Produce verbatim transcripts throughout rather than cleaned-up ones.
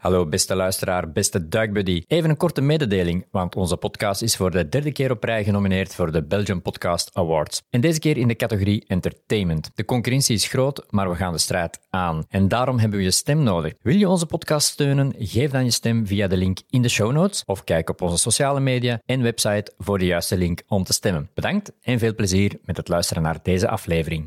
Hallo beste luisteraar, beste duikbuddy. Even een korte mededeling, want onze podcast is voor de derde keer op rij genomineerd voor de Belgian Podcast Awards. En deze keer in de categorie Entertainment. De concurrentie is groot, maar we gaan de strijd aan. En daarom hebben we je stem nodig. Wil je onze podcast steunen? Geef dan je stem via de link in de show notes of kijk op onze sociale media en website voor de juiste link om te stemmen. Bedankt en veel plezier met het luisteren naar deze aflevering.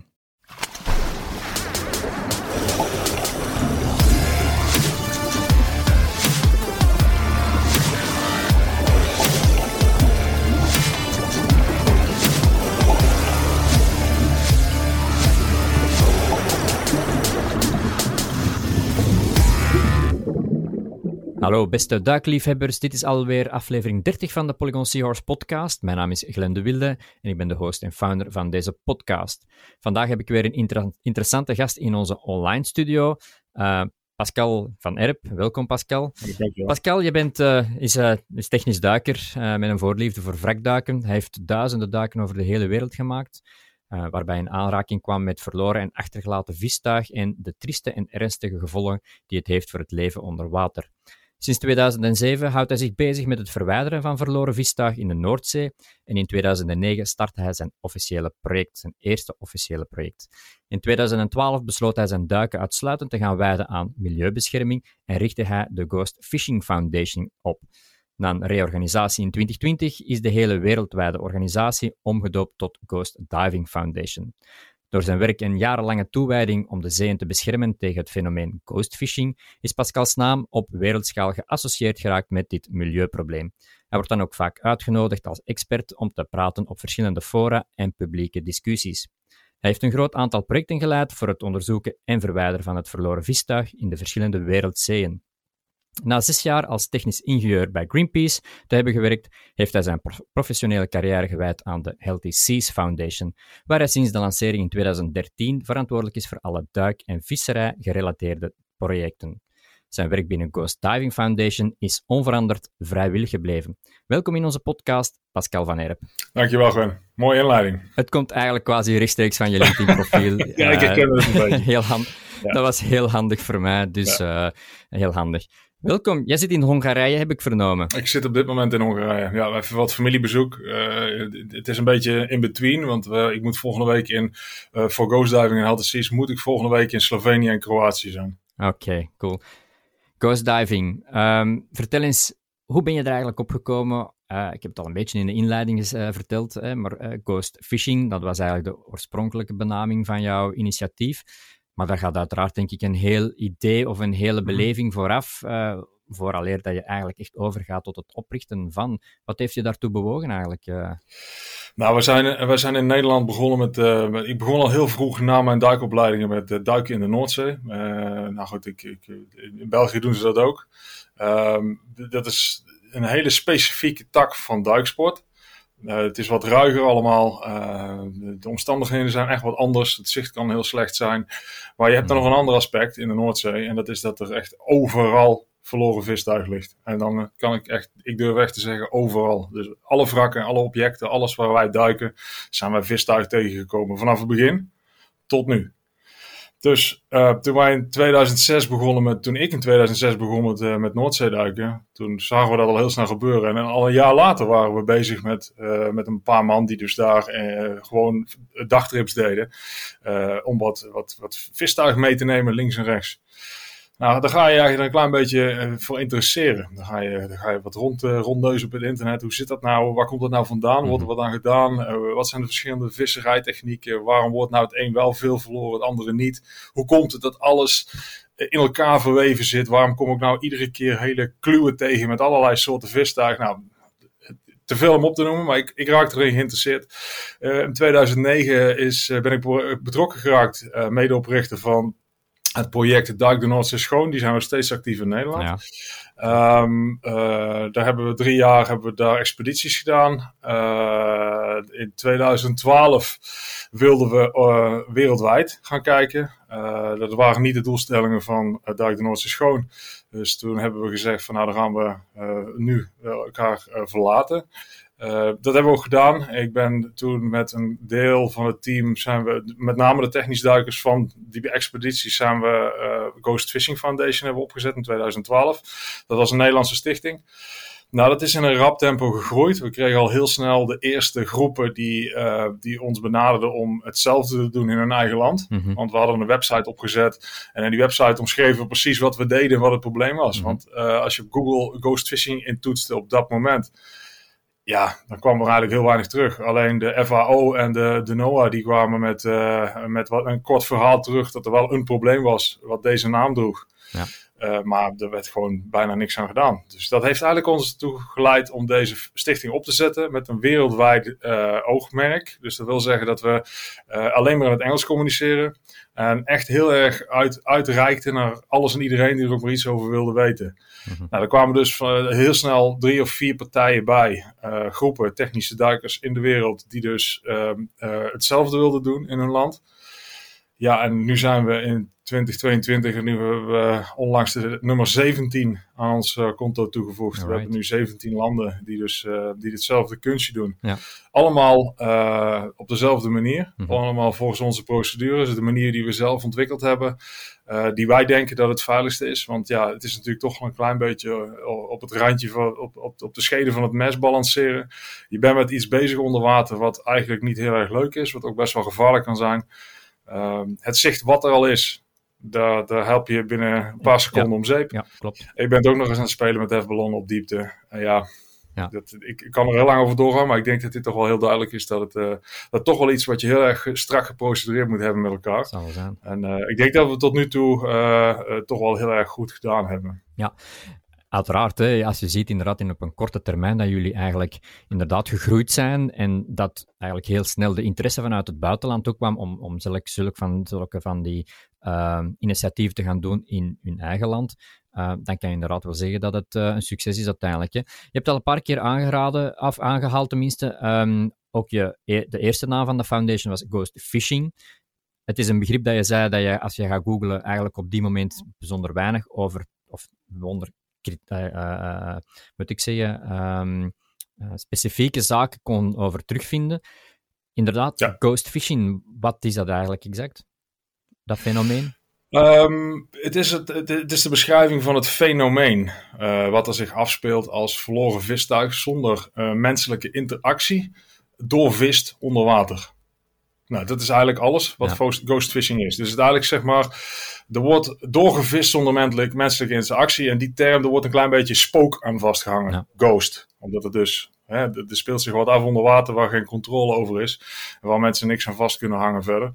Hallo beste duikliefhebbers, dit is alweer aflevering dertig van de Polygon Seahorse podcast. Mijn naam is Glenn de Wilde en ik ben de host en founder van deze podcast. Vandaag heb ik weer een inter- interessante gast in onze online studio, uh, Pascal van Erp. Welkom Pascal. Dankjewel. Pascal, je bent, uh, is, uh, is technisch duiker uh, met een voorliefde voor wrakduiken. Hij heeft duizenden duiken over de hele wereld gemaakt. Uh, waarbij hij in aanraking kwam met verloren en achtergelaten vistuig en de trieste en ernstige gevolgen die het heeft voor het leven onder water. Sinds tweeduizend zeven houdt hij zich bezig met het verwijderen van verloren vistuig in de Noordzee en in tweeduizend negen startte hij zijn officiële project, zijn eerste officiële project. In tweeduizend twaalf besloot hij zijn duiken uitsluitend te gaan wijden aan milieubescherming en richtte hij de Ghost Fishing Foundation op. Na een reorganisatie in twintig twintig is de hele wereldwijde organisatie omgedoopt tot Ghost Diving Foundation. Door zijn werk en jarenlange toewijding om de zeeën te beschermen tegen het fenomeen ghostfishing is Pascal's naam op wereldschaal geassocieerd geraakt met dit milieuprobleem. Hij wordt dan ook vaak uitgenodigd als expert om te praten op verschillende fora en publieke discussies. Hij heeft een groot aantal projecten geleid voor het onderzoeken en verwijderen van het verloren vistuig in de verschillende wereldzeeën. Na zes jaar als technisch ingenieur bij Greenpeace te hebben gewerkt, heeft hij zijn professionele carrière gewijd aan de Healthy Seas Foundation, waar hij sinds de lancering in tweeduizend dertien verantwoordelijk is voor alle duik- en visserij-gerelateerde projecten. Zijn werk binnen Ghost Diving Foundation is onveranderd vrijwillig gebleven. Welkom in onze podcast, Pascal van Erp. Dankjewel, Gwen. Mooie inleiding. Het komt eigenlijk quasi rechtstreeks van je LinkedIn-profiel. Ja, ik herken het een beetje. Heel hand- ja. Dat was heel handig voor mij, dus ja. uh, heel handig. Welkom, jij zit in Hongarije, heb ik vernomen. Ik zit op dit moment in Hongarije. Ja, even wat familiebezoek. Uh, het is een beetje in between, want uh, ik moet volgende week in, uh, voor Ghost Diving en Healthy Seas, moet ik volgende week in Slovenië en Kroatië zijn. Oké, okay, cool. Ghost Diving. Um, vertel eens, hoe ben je er eigenlijk op gekomen? Uh, ik heb het al een beetje in de inleiding uh, verteld, hè, maar uh, Ghost Fishing, dat was eigenlijk de oorspronkelijke benaming van jouw initiatief. Maar daar gaat uiteraard, denk ik, een heel idee of een hele beleving vooraf, uh, vooraleer dat je eigenlijk echt overgaat tot het oprichten van. Wat heeft je daartoe bewogen eigenlijk? Uh? Nou, we zijn, we zijn in Nederland begonnen met, uh, met... Ik begon al heel vroeg na mijn duikopleidingen met uh, duiken in de Noordzee. Uh, nou goed, ik, ik, in België doen ze dat ook. Uh, dat is een hele specifieke tak van duiksport. Uh, het is wat ruiger allemaal. Uh, de, de omstandigheden zijn echt wat anders. Het zicht kan heel slecht zijn. Maar je hebt dan nog een ander aspect in de Noordzee. En dat is dat er echt overal verloren vistuig ligt. En dan uh, kan ik echt, ik durf echt te zeggen, overal. Dus alle wrakken, alle objecten, alles waar wij duiken, zijn wij vistuig tegengekomen. Vanaf het begin tot nu. Dus uh, toen wij in tweeduizend zes begonnen met, toen ik in tweeduizend zes begon met, uh, met Noordzeeduiken, toen zagen we dat al heel snel gebeuren. En al een jaar later waren we bezig met, uh, met een paar man die dus daar uh, gewoon dagtrips deden. Uh, om wat, wat, wat vistuig mee te nemen links en rechts. Nou, daar ga je eigenlijk een klein beetje uh, voor interesseren. Dan ga je, dan ga je wat rond, uh, rondneuzen op het internet. Hoe zit dat nou? Waar komt dat nou vandaan? Wordt er wat aan gedaan? Uh, wat zijn de verschillende visserijtechnieken? Waarom wordt nou het een wel veel verloren, het andere niet? Hoe komt het dat alles in elkaar verweven zit? Waarom kom ik nou iedere keer hele kluwen tegen met allerlei soorten vistuig? Nou, te veel om op te noemen, maar ik, ik raakte erin geïnteresseerd. Uh, in tweeduizend negen is, uh, ben ik betrokken geraakt, uh, medeoprichter van het project Duik de Noordzee Schoon. Die zijn we steeds actief in Nederland. Ja. Um, uh, daar hebben we drie jaar hebben we daar expedities gedaan. Uh, in tweeduizend twaalf wilden we uh, wereldwijd gaan kijken. Uh, dat waren niet de doelstellingen van uh, Duik de Noordzee Schoon. Dus toen hebben we gezegd van nou dan gaan we uh, nu uh, elkaar uh, verlaten. Uh, dat hebben we ook gedaan. Ik ben toen met een deel van het team, zijn we, met name de technisch duikers van die expedities, zijn we uh, Ghost Fishing Foundation hebben opgezet in twintig twaalf. Dat was een Nederlandse stichting. Nou, dat is in een rap tempo gegroeid. We kregen al heel snel de eerste groepen die, uh, die ons benaderden om hetzelfde te doen in hun eigen land. Mm-hmm. Want we hadden een website opgezet en in die website omschreven we precies wat we deden en wat het probleem was. Mm-hmm. Want uh, als je op Google Ghost Fishing intoetste op dat moment, ja, dan kwam er eigenlijk heel weinig terug. Alleen de F A O en de, de NOAA die kwamen met, uh, met wat, een kort verhaal terug dat er wel een probleem was wat deze naam droeg. Ja. Uh, maar er werd gewoon bijna niks aan gedaan. Dus dat heeft eigenlijk ons ertoe geleid om deze stichting op te zetten met een wereldwijd uh, oogmerk. Dus dat wil zeggen dat we uh, alleen maar in het Engels communiceren. En echt heel erg uit, uitreikten naar alles en iedereen die er ook maar iets over wilde weten. Mm-hmm. Nou, er kwamen dus uh, heel snel drie of vier partijen bij. Uh, groepen technische duikers in de wereld die dus uh, uh, hetzelfde wilden doen in hun land. Ja, en nu zijn we in twintig tweeëntwintig en nu hebben we onlangs de nummer zeventien aan ons uh, konto toegevoegd. Alright. We hebben nu zeventien landen die dus uh, die hetzelfde kunstje doen. Ja. Allemaal uh, op dezelfde manier. Mm-hmm. Allemaal volgens onze procedures. De manier die we zelf ontwikkeld hebben. Uh, die wij denken dat het veiligste is. Want ja, het is natuurlijk toch een klein beetje op het randje van, op, op, op de schede van het mes balanceren. Je bent met iets bezig onder water wat eigenlijk niet heel erg leuk is. Wat ook best wel gevaarlijk kan zijn. Uh, het zicht wat er al is, daar, daar help je binnen een paar seconden ja. om zeep. Ja, klopt. Ik ben ook nog eens aan het spelen met hefballonnen op diepte. En ja, ja. Dat, ik, ik kan er heel lang over doorgaan, maar ik denk dat dit toch wel heel duidelijk is dat het uh, dat toch wel iets wat je heel erg strak geprocedureerd moet hebben met elkaar. Dat zal wel zijn. En uh, ik denk dat we tot nu toe uh, uh, toch wel heel erg goed gedaan hebben. Ja. Uiteraard, hè, als je ziet inderdaad in op een korte termijn dat jullie eigenlijk inderdaad gegroeid zijn en dat eigenlijk heel snel de interesse vanuit het buitenland ook kwam om, om zulke, zulke, van, zulke van die uh, initiatieven te gaan doen in hun eigen land, uh, dan kan je inderdaad wel zeggen dat het uh, een succes is uiteindelijk. Hè. Je hebt al een paar keer aangeraden, of aangehaald tenminste, um, ook je, de eerste naam van de foundation was Ghost Fishing. Het is een begrip dat je zei dat je, als je gaat googlen, eigenlijk op die moment bijzonder weinig over, of bijzonder Uh, uh, moet ik zeggen, um, uh, specifieke zaken kon over terugvinden. Inderdaad, ja. Ghost fishing, wat is dat eigenlijk exact? Dat fenomeen? Um, het, is het, het, het is de beschrijving van het fenomeen uh, wat er zich afspeelt als verloren vistuig zonder uh, menselijke interactie doorvist onder water. Nou, dat is eigenlijk alles wat ja. ghost fishing is. Dus het eigenlijk zeg maar, er wordt doorgevist zonder menselijke interactie en die term, er wordt een klein beetje spook aan vastgehangen. Ja. Ghost. Omdat het dus, hè, er speelt zich wat af onder water waar geen controle over is. En waar mensen niks aan vast kunnen hangen verder.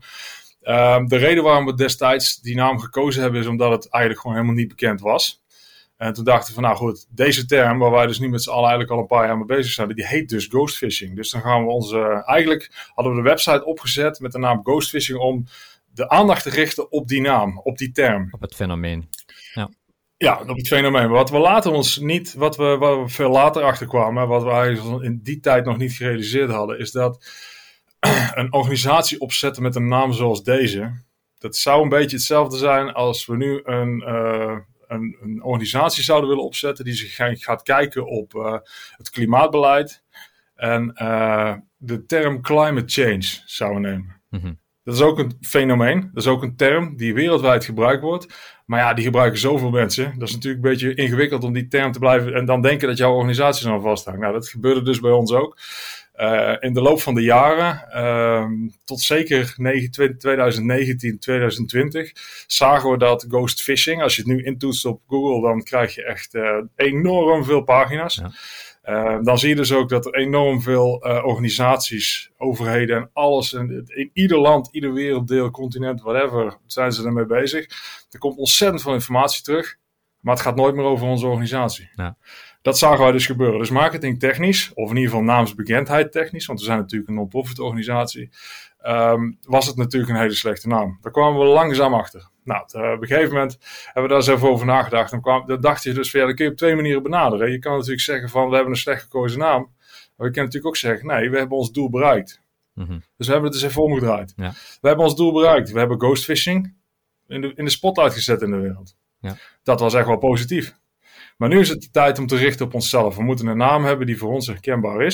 Uh, de reden waarom we destijds die naam gekozen hebben is omdat het eigenlijk gewoon helemaal niet bekend was. En toen dachten we van, nou goed, deze term, waar wij dus nu met z'n allen eigenlijk al een paar jaar mee bezig zijn, die heet dus ghost fishing. Dus dan gaan we onze, eigenlijk hadden we de website opgezet met de naam ghost fishing om de aandacht te richten op die naam, op die term. Op het fenomeen. Ja, ja op het fenomeen. Maar wat we later ons niet, wat we, wat we veel later achterkwamen, wat we eigenlijk in die tijd nog niet gerealiseerd hadden, is dat een organisatie opzetten met een naam zoals deze, dat zou een beetje hetzelfde zijn als we nu een... Uh, Een, een organisatie zouden willen opzetten die zich gaat kijken op uh, het klimaatbeleid en uh, de term climate change zouden nemen. Mm-hmm. Dat is ook een fenomeen, dat is ook een term die wereldwijd gebruikt wordt. Maar ja, die gebruiken zoveel mensen. Dat is natuurlijk een beetje ingewikkeld om die term te blijven en dan denken dat jouw organisatie er aan vasthangt. Nou, dat gebeurde dus bij ons ook. Uh, in de loop van de jaren, uh, tot zeker twintig negentien, twintig twintig, zagen we dat ghost fishing, als je het nu intoetst op Google, dan krijg je echt uh, enorm veel pagina's. Ja. Uh, dan zie je dus ook dat er enorm veel uh, organisaties, overheden en alles, en in ieder land, ieder werelddeel, continent, whatever, zijn ze ermee bezig. Er komt ontzettend veel informatie terug, maar het gaat nooit meer over onze organisatie. Ja. Dat zagen wij dus gebeuren. Dus marketingtechnisch, of in ieder geval naamsbekendheid technisch, want we zijn natuurlijk een non-profit organisatie, um, was het natuurlijk een hele slechte naam. Daar kwamen we langzaam achter. Nou, uh, op een gegeven moment hebben we daar eens even over nagedacht. Dan, kwam, dan dacht je dus van, ja, dat kun je op twee manieren benaderen. Je kan natuurlijk zeggen van, we hebben een slecht gekozen naam. Maar je kan natuurlijk ook zeggen, nee, we hebben ons doel bereikt. Mm-hmm. Dus we hebben het eens even omgedraaid. Ja. We hebben ons doel bereikt. We hebben ghost fishing in de, in de spotlight gezet in de wereld. Ja. Dat was echt wel positief. Maar nu is het de tijd om te richten op onszelf. We moeten een naam hebben die voor ons herkenbaar is.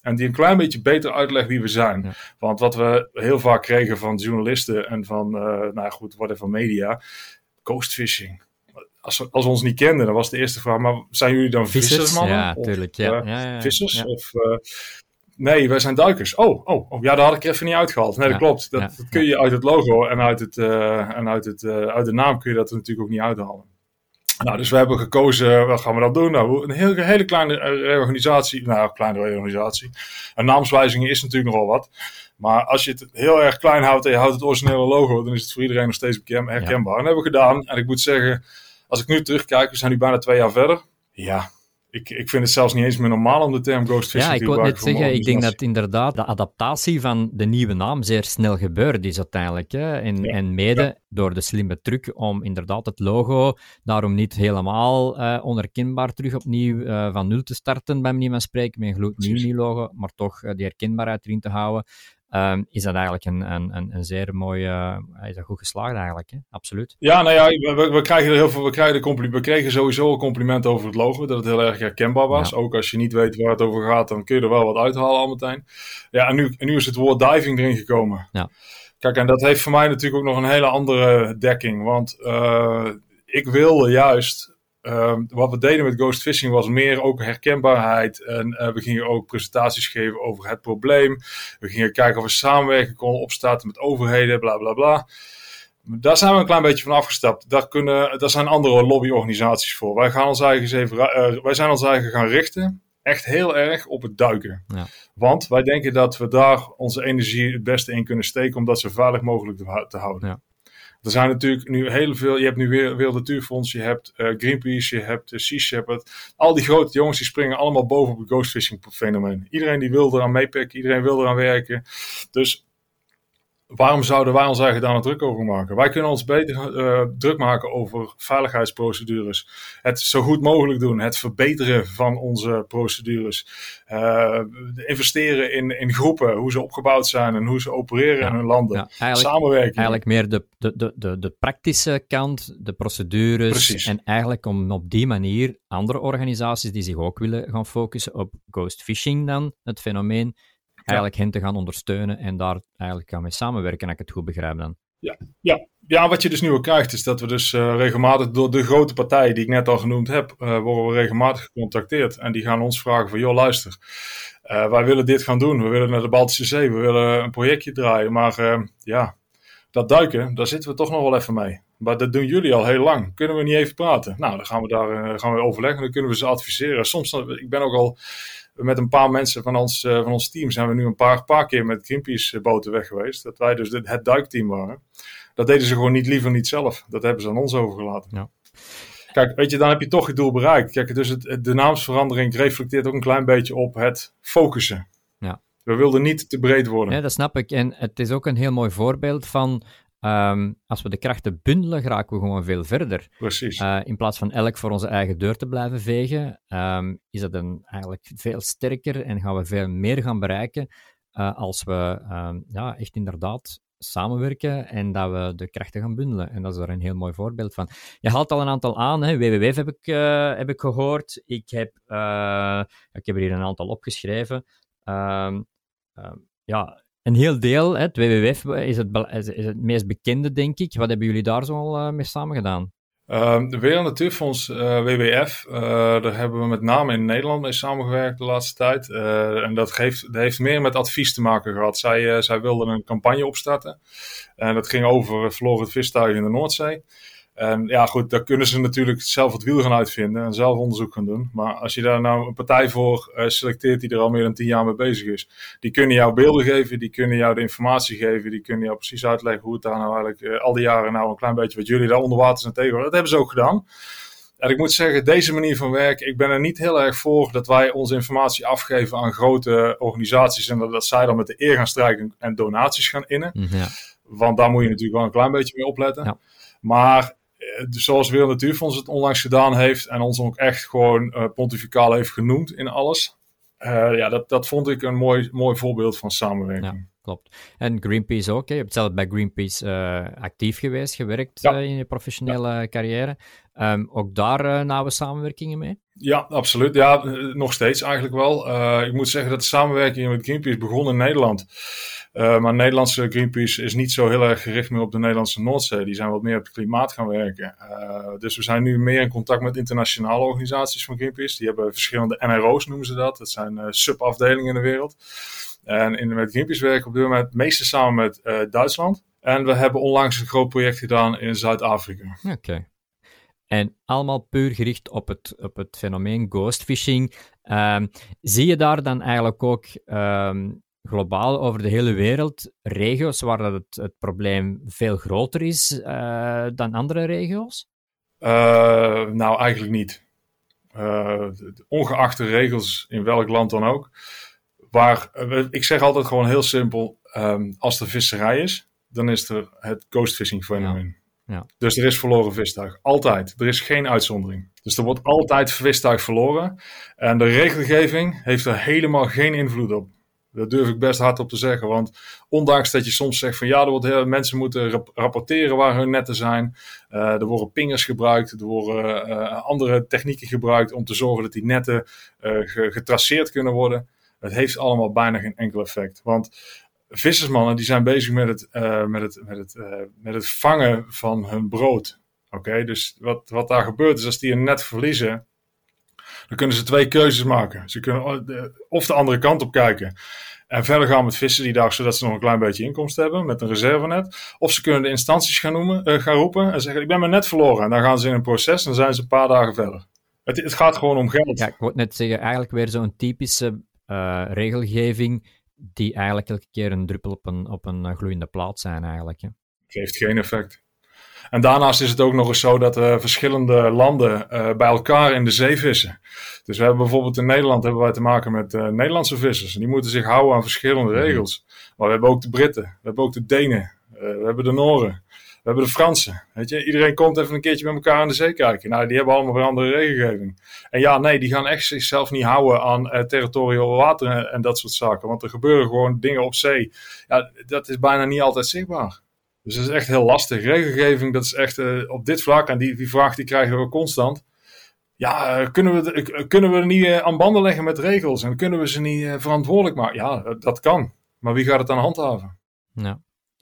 En die een klein beetje beter uitlegt wie we zijn. Ja. Want wat we heel vaak kregen van journalisten en van, uh, nou goed, whatever media, ghostfishing. Als we, als we ons niet kenden, dan was de eerste vraag, maar zijn jullie dan vissers, vissers mannen? Ja, tuurlijk. Ja. Uh, ja, ja, ja. Vissers? Ja. Of, uh, nee, wij zijn duikers. Oh, oh, oh, ja, daar had ik er even niet uitgehaald. Nee, dat ja, klopt. Dat, ja, dat kun je uit het logo en uit, het, uh, en uit, het, uh, uit de naam kun je dat er natuurlijk ook niet uithalen. Nou, dus we hebben gekozen, wat gaan we dan doen? Nou, een hele, hele kleine reorganisatie. Nou, een kleine reorganisatie. Een naamswijziging is natuurlijk nogal wat. Maar als je het heel erg klein houdt en je houdt het originele logo, dan is het voor iedereen nog steeds herkenbaar. Ja. En dat hebben we gedaan. En ik moet zeggen, als ik nu terugkijk, we zijn nu bijna twee jaar verder. Ja, ik, ik vind het zelfs niet eens meer normaal om de term ghostfishing ja, te gebruiken. Ja, ik wou net zeggen, ik denk dat inderdaad de adaptatie van de nieuwe naam zeer snel gebeurd is uiteindelijk. Hè? En, ja. en mede ja. door de slimme truc om inderdaad het logo daarom niet helemaal uh, onherkenbaar terug opnieuw uh, van nul te starten, bij manier van spreken, met een gloednieuw nieuw logo, maar toch uh, die herkenbaarheid erin te houden. Um, is dat eigenlijk een, een, een zeer mooie... Uh, is dat goed geslaagd eigenlijk, hè? Absoluut. Ja, nou ja, we, we krijgen er heel veel... We, krijgen de compliment, we kregen sowieso een compliment over het logo, dat het heel erg herkenbaar was. Ja. Ook als je niet weet waar het over gaat, dan kun je er wel wat uithalen al meteen. Ja, en nu, en nu is het woord diving erin gekomen. Ja. Kijk, en dat heeft voor mij natuurlijk ook nog een hele andere dekking. Want uh, ik wilde juist... Uh, wat we deden met ghostfishing was meer ook herkenbaarheid. En uh, we gingen ook presentaties geven over het probleem. We gingen kijken of we samenwerking konden opstarten met overheden, bla bla bla. Daar zijn we een klein beetje van afgestapt. Daar, kunnen, daar zijn andere lobbyorganisaties voor. Wij, gaan ons eigen even, uh, wij zijn ons eigen gaan richten. Echt heel erg op het duiken. Ja. Want wij denken dat we daar onze energie het beste in kunnen steken om dat zo veilig mogelijk te, te houden. Ja. Er zijn natuurlijk nu heel veel, je hebt nu weer Wereld Natuurfonds, je hebt uh, Greenpeace, je hebt uh, Sea Shepherd. Al die grote jongens die springen allemaal boven op het ghostfishing fenomeen. Iedereen die wil eraan meepikken, iedereen wil eraan werken. Dus waarom zouden wij ons eigen daar nou druk over maken? Wij kunnen ons beter uh, druk maken over veiligheidsprocedures. Het zo goed mogelijk doen. Het verbeteren van onze procedures. Uh, investeren in, in groepen. Hoe ze opgebouwd zijn en hoe ze opereren ja, in hun landen. Ja, Samenwerking. Eigenlijk meer de, de, de, de, de praktische kant, de procedures. Precies. En eigenlijk om op die manier andere organisaties die zich ook willen gaan focussen op ghostfishing dan, het fenomeen, eigenlijk hen te gaan ondersteunen en daar eigenlijk gaan mee samenwerken, als ik het goed begrijp dan. Ja, ja. ja wat je dus nu ook krijgt, is dat we dus uh, regelmatig door de grote partijen die ik net al genoemd heb, uh, worden we regelmatig gecontacteerd. En die gaan ons vragen van, joh, luister, uh, wij willen dit gaan doen. We willen naar de Baltische Zee, we willen een projectje draaien. Maar uh, ja, dat duiken, daar zitten we toch nog wel even mee. Maar dat doen jullie al heel lang. Kunnen we niet even praten? Nou, dan gaan we daar uh, gaan we overleggen. Dan kunnen we ze adviseren. Soms, ik ben ook al... Met een paar mensen van ons, uh, van ons team zijn we nu een paar, paar keer met Greenpeace boten weg geweest. Dat wij dus het, het duikteam waren. Dat deden ze gewoon niet liever niet zelf. Dat hebben ze aan ons overgelaten. Ja. Kijk, weet je, dan heb je toch je doel bereikt. Kijk, dus het, het, de naamsverandering reflecteert ook een klein beetje op het focussen. Ja. We wilden niet te breed worden. Ja, dat snap ik. En het is ook een heel mooi voorbeeld van... Um, als we de krachten bundelen, geraken we gewoon veel verder. Precies. Uh, in plaats van elk voor onze eigen deur te blijven vegen, um, is dat een, eigenlijk veel sterker en gaan we veel meer gaan bereiken uh, als we um, ja, echt inderdaad samenwerken en dat we de krachten gaan bundelen. En dat is er een heel mooi voorbeeld van. Je haalt al een aantal aan, hè. W W F heb ik, uh, heb ik gehoord. Ik heb, uh, ik heb er hier een aantal opgeschreven. Um, um, ja... Een heel deel, hè, het W W F is het, is het meest bekende, denk ik. Wat hebben jullie daar zo al uh, mee samen gedaan? Uh, de Wereld Natuurfonds, uh, W W F, uh, daar hebben we met name in Nederland mee samengewerkt de laatste tijd. Uh, en dat, geeft, dat heeft meer met advies te maken gehad. Zij, uh, zij wilden een campagne opstarten. En dat ging over verloren vistuigen in de Noordzee. En ja, goed, daar kunnen ze natuurlijk zelf het wiel gaan uitvinden en zelf onderzoek gaan doen. Maar als je daar nou een partij voor uh, selecteert die er al meer dan tien jaar mee bezig is, die kunnen jou beelden geven, die kunnen jou de informatie geven, die kunnen jou precies uitleggen hoe het daar nou eigenlijk uh, al die jaren nou een klein beetje wat jullie daar onder water zijn tegenhouden. Dat hebben ze ook gedaan. En ik moet zeggen, deze manier van werken, ik ben er niet heel erg voor dat wij onze informatie afgeven aan grote organisaties en dat, dat zij dan met de eer gaan strijken en donaties gaan innen. Ja. Want daar moet je natuurlijk wel een klein beetje mee opletten. Ja. Maar zoals Wereld Natuurfonds het onlangs gedaan heeft en ons ook echt gewoon uh, pontificaal heeft genoemd in alles. Uh, ja, dat, dat vond ik een mooi, mooi voorbeeld van samenwerking. Ja, klopt. En Greenpeace ook. Hè? Je hebt zelf bij Greenpeace uh, actief geweest, gewerkt ja. uh, in je professionele ja. carrière. Um, ook daar uh, nauwe samenwerkingen mee? Ja, absoluut. Ja, nog steeds eigenlijk wel. Uh, ik moet zeggen dat de samenwerking met Greenpeace begon in Nederland. Uh, maar Nederlandse Greenpeace is niet zo heel erg gericht meer op de Nederlandse Noordzee. Die zijn wat meer op het klimaat gaan werken. Uh, dus we zijn nu meer in contact met internationale organisaties van Greenpeace. Die hebben verschillende N R O's, noemen ze dat. Dat zijn uh, subafdelingen in de wereld. En in, met Greenpeace werken we op dit moment het meeste samen met uh, Duitsland. En we hebben onlangs een groot project gedaan in Zuid-Afrika. Oké. Okay. En allemaal puur gericht op het, op het fenomeen ghostfishing. Um, zie je daar dan eigenlijk ook um, globaal over de hele wereld regio's waar dat het, het probleem veel groter is uh, dan andere regio's? Uh, nou, eigenlijk niet. Uh, ongeacht de regels in welk land dan ook. Waar, uh, ik zeg altijd gewoon heel simpel, um, als er visserij is, dan is er het ghostfishing fenomeen. Ja. Ja. Dus er is verloren vistuig. Altijd. Er is geen uitzondering. Dus er wordt altijd vistuig verloren. En de regelgeving heeft er helemaal geen invloed op. Dat durf ik best hard op te zeggen. Want ondanks dat je soms zegt van ja, er wordt heel, mensen moeten rap- rapporteren waar hun netten zijn. Uh, er worden pingers gebruikt. Er worden uh, andere technieken gebruikt om te zorgen dat die netten uh, getraceerd kunnen worden. Het heeft allemaal bijna geen enkel effect. Want vissersmannen die zijn bezig met het, uh, met het, met het, uh, met het vangen van hun brood. Oké, okay? Dus wat, wat daar gebeurt is als die een net verliezen, dan kunnen ze twee keuzes maken. Ze kunnen of de andere kant op kijken en verder gaan met vissen die dag, zodat ze nog een klein beetje inkomsten hebben met een reservenet. Of ze kunnen de instanties gaan, noemen, uh, gaan roepen en zeggen ik ben mijn net verloren. En dan gaan ze in een proces en dan zijn ze een paar dagen verder. Het, het gaat gewoon om geld. Ja, ik wou net zeggen, eigenlijk weer zo'n typische uh, regelgeving die eigenlijk elke keer een druppel op een, op een gloeiende plaat zijn eigenlijk. Hè. Geeft geen effect. En daarnaast is het ook nog eens zo dat uh, verschillende landen uh, bij elkaar in de zee vissen. Dus we hebben bijvoorbeeld in Nederland hebben wij te maken met uh, Nederlandse vissers. En die moeten zich houden aan verschillende regels. Maar we hebben ook de Britten, we hebben ook de Denen, uh, we hebben de Nooren, we hebben de Fransen. Weet je? Iedereen komt even een keertje met elkaar aan de zee kijken. Nou, die hebben allemaal weer andere regelgeving. En ja, nee, die gaan echt zichzelf niet houden aan uh, territoriaal water en, en dat soort zaken. Want er gebeuren gewoon dingen op zee. Ja, dat is bijna niet altijd zichtbaar. Dus dat is echt heel lastig. Regelgeving, dat is echt uh, op dit vlak, en die, die vraag die krijgen we constant. Ja, uh, kunnen, we, uh, kunnen we er niet uh, aan banden leggen met regels? En kunnen we ze niet uh, verantwoordelijk maken? Ja, uh, dat kan. Maar wie gaat het dan handhaven? Ja.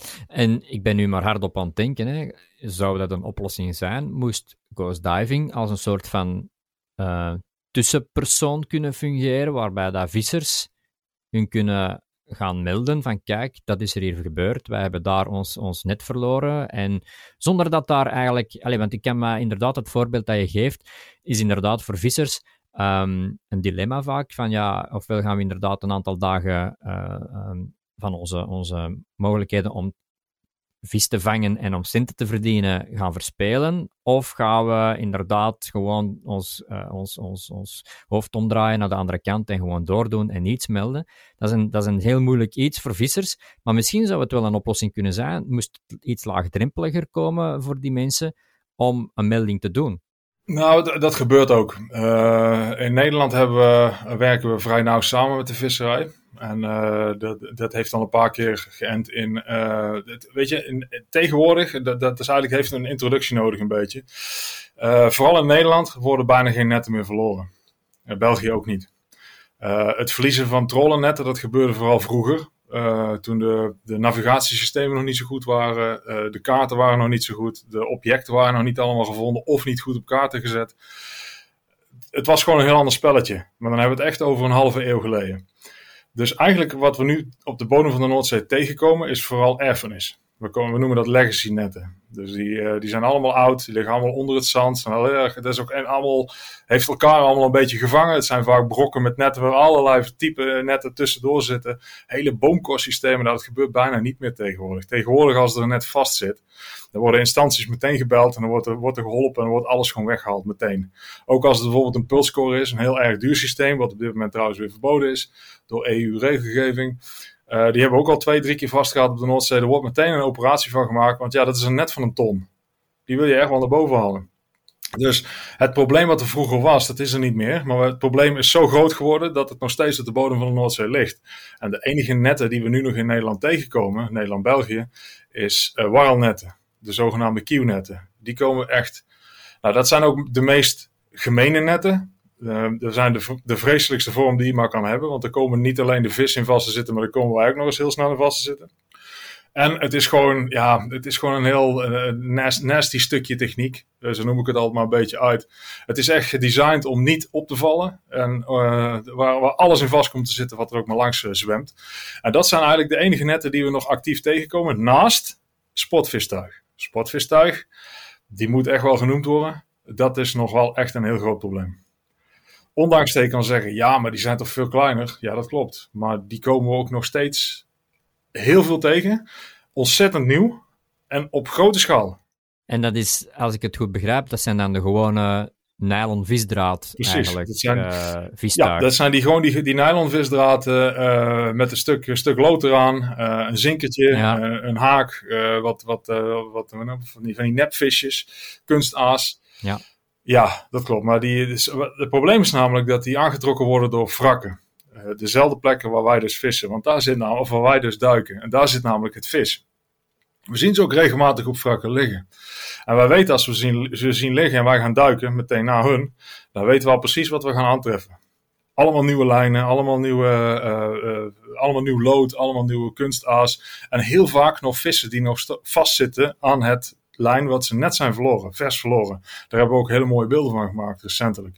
En ik ben nu maar hardop aan het denken, hè. Zou dat een oplossing zijn? Moest ghost diving als een soort van uh, tussenpersoon kunnen fungeren, waarbij dat vissers hun kunnen gaan melden van kijk, dat is er hier gebeurd, wij hebben daar ons, ons net verloren en zonder dat daar eigenlijk, allez, want ik kan me inderdaad, het voorbeeld dat je geeft, is inderdaad voor vissers um, een dilemma vaak, van ja, ofwel gaan we inderdaad een aantal dagen uh, um, van onze, onze mogelijkheden om vis te vangen en om centen te verdienen gaan verspelen, of gaan we inderdaad gewoon ons, uh, ons, ons, ons hoofd omdraaien naar de andere kant en gewoon doordoen en niets melden. Dat is, een, dat is een heel moeilijk iets voor vissers, maar misschien zou het wel een oplossing kunnen zijn, moest het iets laagdrempeliger komen voor die mensen om een melding te doen. Nou, d- dat gebeurt ook. Uh, in Nederland hebben we, werken we vrij nauw samen met de visserij. En uh, dat, dat heeft dan een paar keer geënt in, uh, het, weet je, in, tegenwoordig, dat, dat is eigenlijk, heeft een introductie nodig een beetje. Uh, vooral in Nederland worden bijna geen netten meer verloren. In België ook niet. Uh, het verliezen van trollennetten, dat gebeurde vooral vroeger. Uh, toen de, de navigatiesystemen nog niet zo goed waren, uh, de kaarten waren nog niet zo goed, de objecten waren nog niet allemaal gevonden of niet goed op kaarten gezet. Het was gewoon een heel ander spelletje. Maar dan hebben we het echt over een halve eeuw geleden. Dus eigenlijk wat we nu op de bodem van de Noordzee tegenkomen is vooral erfenis. We, komen, we noemen dat legacy netten. Dus die, uh, die zijn allemaal oud, die liggen allemaal onder het zand. Dat is ook en allemaal, heeft elkaar allemaal een beetje gevangen. Het zijn vaak brokken met netten waar allerlei type netten tussendoor zitten. Hele boomkorsystemen, dat gebeurt bijna niet meer tegenwoordig. Tegenwoordig als er een net vast zit, dan worden instanties meteen gebeld en dan wordt er, wordt er geholpen en dan wordt alles gewoon weggehaald meteen. Ook als het bijvoorbeeld een pulscore is, een heel erg duur systeem, wat op dit moment trouwens weer verboden is door E U-regelgeving. Uh, die hebben we ook al twee, drie keer vastgehaald op de Noordzee. Er wordt meteen een operatie van gemaakt, want ja, dat is een net van een ton. Die wil je echt wel naar boven halen. Dus het probleem wat er vroeger was, dat is er niet meer. Maar het probleem is zo groot geworden dat het nog steeds op de bodem van de Noordzee ligt. En de enige netten die we nu nog in Nederland tegenkomen, Nederland-België, is uh, warrelnetten. De zogenaamde kieuwnetten. Die komen echt Nou, dat zijn ook de meest gemene netten. Uh, dat zijn de, de vreselijkste vorm die je maar kan hebben. Want er komen niet alleen de vis in vast te zitten, maar er komen wij ook nog eens heel snel in vast te zitten. En het is gewoon, ja, het is gewoon een heel uh, nasty, nasty stukje techniek. Uh, zo noem ik het altijd maar een beetje uit. Het is echt gedesigned om niet op te vallen. En uh, waar, waar alles in vast komt te zitten wat er ook maar langs uh, zwemt. En dat zijn eigenlijk de enige netten die we nog actief tegenkomen. Naast sportvistuig. Sportvistuig, die moet echt wel genoemd worden. Dat is nog wel echt een heel groot probleem. Ondanks dat je kan zeggen, ja, maar die zijn toch veel kleiner. Ja, dat klopt. Maar die komen we ook nog steeds heel veel tegen. Ontzettend nieuw. En op grote schaal. En dat is, als ik het goed begrijp, dat zijn dan de gewone nylon visdraad. Precies. Eigenlijk. Dat zijn, uh, vistuig. Ja, dat zijn die, gewoon die, die nylon visdraad uh, met een stuk, een stuk lood eraan. Uh, een zinkertje, ja. uh, een haak. Uh, wat, wat, uh, wat van, die, van die nepvisjes. Kunstaas. Ja. Ja, dat klopt. Maar die, dus, het probleem is namelijk dat die aangetrokken worden door wrakken. Uh, dezelfde plekken waar wij dus vissen. Want daar zit nou, of waar wij dus duiken. En daar zit namelijk het vis. We zien ze ook regelmatig op wrakken liggen. En wij weten als we zien, ze zien liggen en wij gaan duiken, meteen na hun, dan weten we al precies wat we gaan aantreffen. Allemaal nieuwe lijnen, allemaal, nieuwe, uh, uh, allemaal nieuw lood, allemaal nieuwe kunstaas. En heel vaak nog vissen die nog st- vastzitten aan het lijn wat ze net zijn verloren, vers verloren. Daar hebben we ook hele mooie beelden van gemaakt, recentelijk.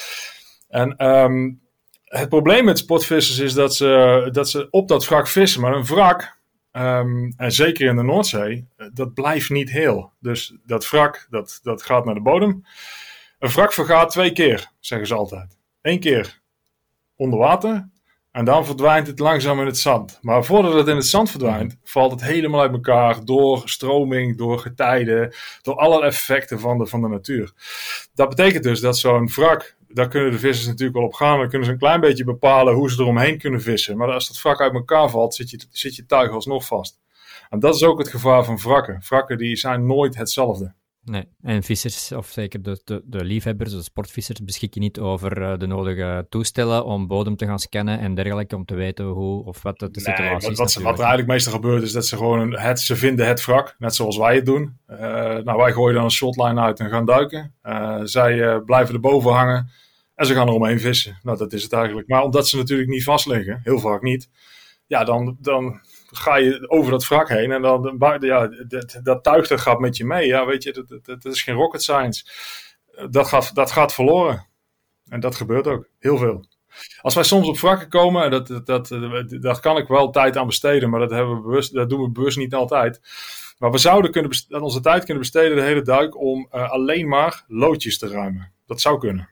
En um, het probleem met sportvissers is dat ze, dat ze op dat wrak vissen, maar een wrak, um, en zeker in de Noordzee, dat blijft niet heel. Dus dat wrak, dat, dat gaat naar de bodem. Een wrak vergaat twee keer, zeggen ze altijd. Eén keer onder water en dan verdwijnt het langzaam in het zand. Maar voordat het in het zand verdwijnt, valt het helemaal uit elkaar door stroming, door getijden, door alle effecten van de, van de natuur. Dat betekent dus dat zo'n wrak, daar kunnen de vissers natuurlijk wel op gaan. Dan kunnen ze een klein beetje bepalen hoe ze eromheen kunnen vissen. Maar als dat wrak uit elkaar valt, zit je, zit je tuig alsnog vast. En dat is ook het gevaar van wrakken. Wrakken die zijn nooit hetzelfde. Nee, en vissers, of zeker de, de, de liefhebbers, de sportvissers, beschikken niet over uh, de nodige toestellen om bodem te gaan scannen en dergelijke, om te weten hoe of wat de, de nee, situatie is. Wat, wat er eigenlijk meestal gebeurt is dat ze gewoon het, ze vinden het wrak, net zoals wij het doen. Uh, nou, wij gooien dan een shotline uit en gaan duiken. Uh, zij uh, blijven erboven hangen en ze gaan eromheen vissen. Nou, dat is het eigenlijk. Maar omdat ze natuurlijk niet vast liggen, heel vaak niet, ja, dan... dan ga je over dat wrak heen en dan, ja, dat, dat tuig dat gaat met je mee. Ja, weet je, dat, dat, dat is geen rocket science. Dat gaat, dat gaat verloren. En dat gebeurt ook. Heel veel. Als wij soms op wrakken komen, dat, dat, dat, daar kan ik wel tijd aan besteden, maar dat, hebben we bewust, dat doen we bewust niet altijd. Maar we zouden kunnen best- onze tijd kunnen besteden, de hele duik, om uh, alleen maar loodjes te ruimen. Dat zou kunnen.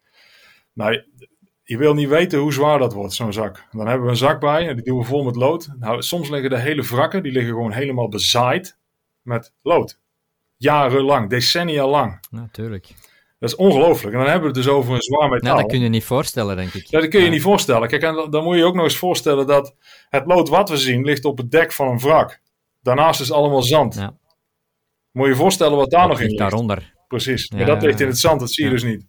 Nou, je wil niet weten hoe zwaar dat wordt, zo'n zak. Dan hebben we een zak bij en die doen we vol met lood. Nou, soms liggen de hele wrakken, die liggen gewoon helemaal bezaaid met lood. Jarenlang, decennia lang. Natuurlijk. Dat is ongelooflijk. En dan hebben we het dus over een zwaar metaal. Nou, dat kun je niet voorstellen, denk ik. Ja, dat kun je ja. niet voorstellen. Kijk, en dan, dan moet je ook nog eens voorstellen dat het lood wat we zien ligt op het dek van een wrak. Daarnaast is het allemaal zand. Ja. Moet je je voorstellen wat daar dat nog in ligt. daaronder. Precies. Ja, maar dat ligt in het zand, dat zie je ja. dus niet.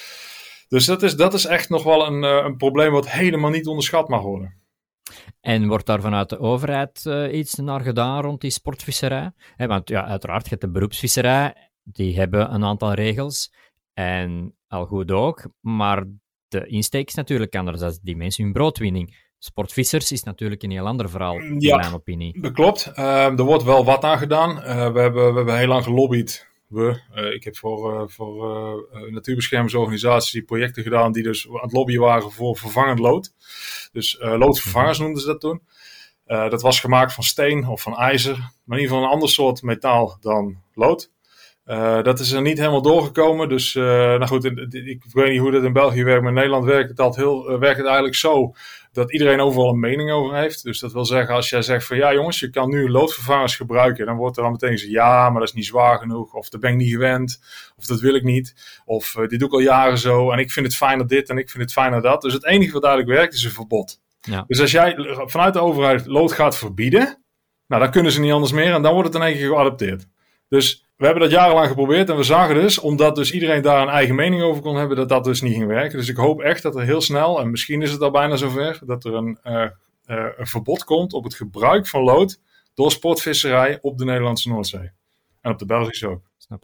Dus dat is, dat is echt nog wel een, uh, een probleem wat helemaal niet onderschat mag worden. En wordt daar vanuit de overheid uh, iets naar gedaan rond die sportvisserij? He, want ja, uiteraard, je hebt de beroepsvisserij, die hebben een aantal regels. En al goed ook, maar de insteek is natuurlijk anders. Dat is die mensen hun broodwinning. Sportvissers is natuurlijk een heel ander verhaal, in Ja, mijn opinie. Dat klopt. Uh, er wordt wel wat aan gedaan. Uh, we, hebben, we hebben heel lang gelobbyd. We, uh, ik heb voor, uh, voor uh, natuurbeschermingsorganisaties projecten gedaan die dus aan het lobbyen waren voor vervangend lood. Dus uh, loodvervangers noemden ze dat toen. Uh, dat was gemaakt van steen of van ijzer. Maar in ieder geval een ander soort metaal dan lood. Uh, dat is er niet helemaal doorgekomen. Dus uh, nou goed, ik, ik weet niet hoe dat in België werkt. Maar in Nederland werkt het, altijd heel, uh, werkt het eigenlijk zo dat iedereen overal een mening over heeft. Dus dat wil zeggen, als jij zegt van ja jongens, je kan nu loodvervangers gebruiken. Dan wordt er dan meteen gezegd ja, maar dat is niet zwaar genoeg. Of dat ben ik niet gewend. Of dat wil ik niet. Of uh, dit doe ik al jaren zo. En ik vind het fijner dit en ik vind het fijner dat. Dus het enige wat eigenlijk werkt is een verbod. Ja. Dus als jij vanuit de overheid lood gaat verbieden, nou dan kunnen ze niet anders meer. En dan wordt het in één keer geadopteerd. Dus we hebben dat jarenlang geprobeerd en we zagen dus, omdat dus iedereen daar een eigen mening over kon hebben, dat dat dus niet ging werken. Dus ik hoop echt dat er heel snel, en misschien is het al bijna zover, dat er een, uh, uh, een verbod komt op het gebruik van lood door sportvisserij op de Nederlandse Noordzee. En op de Belgische ook. Snap ik.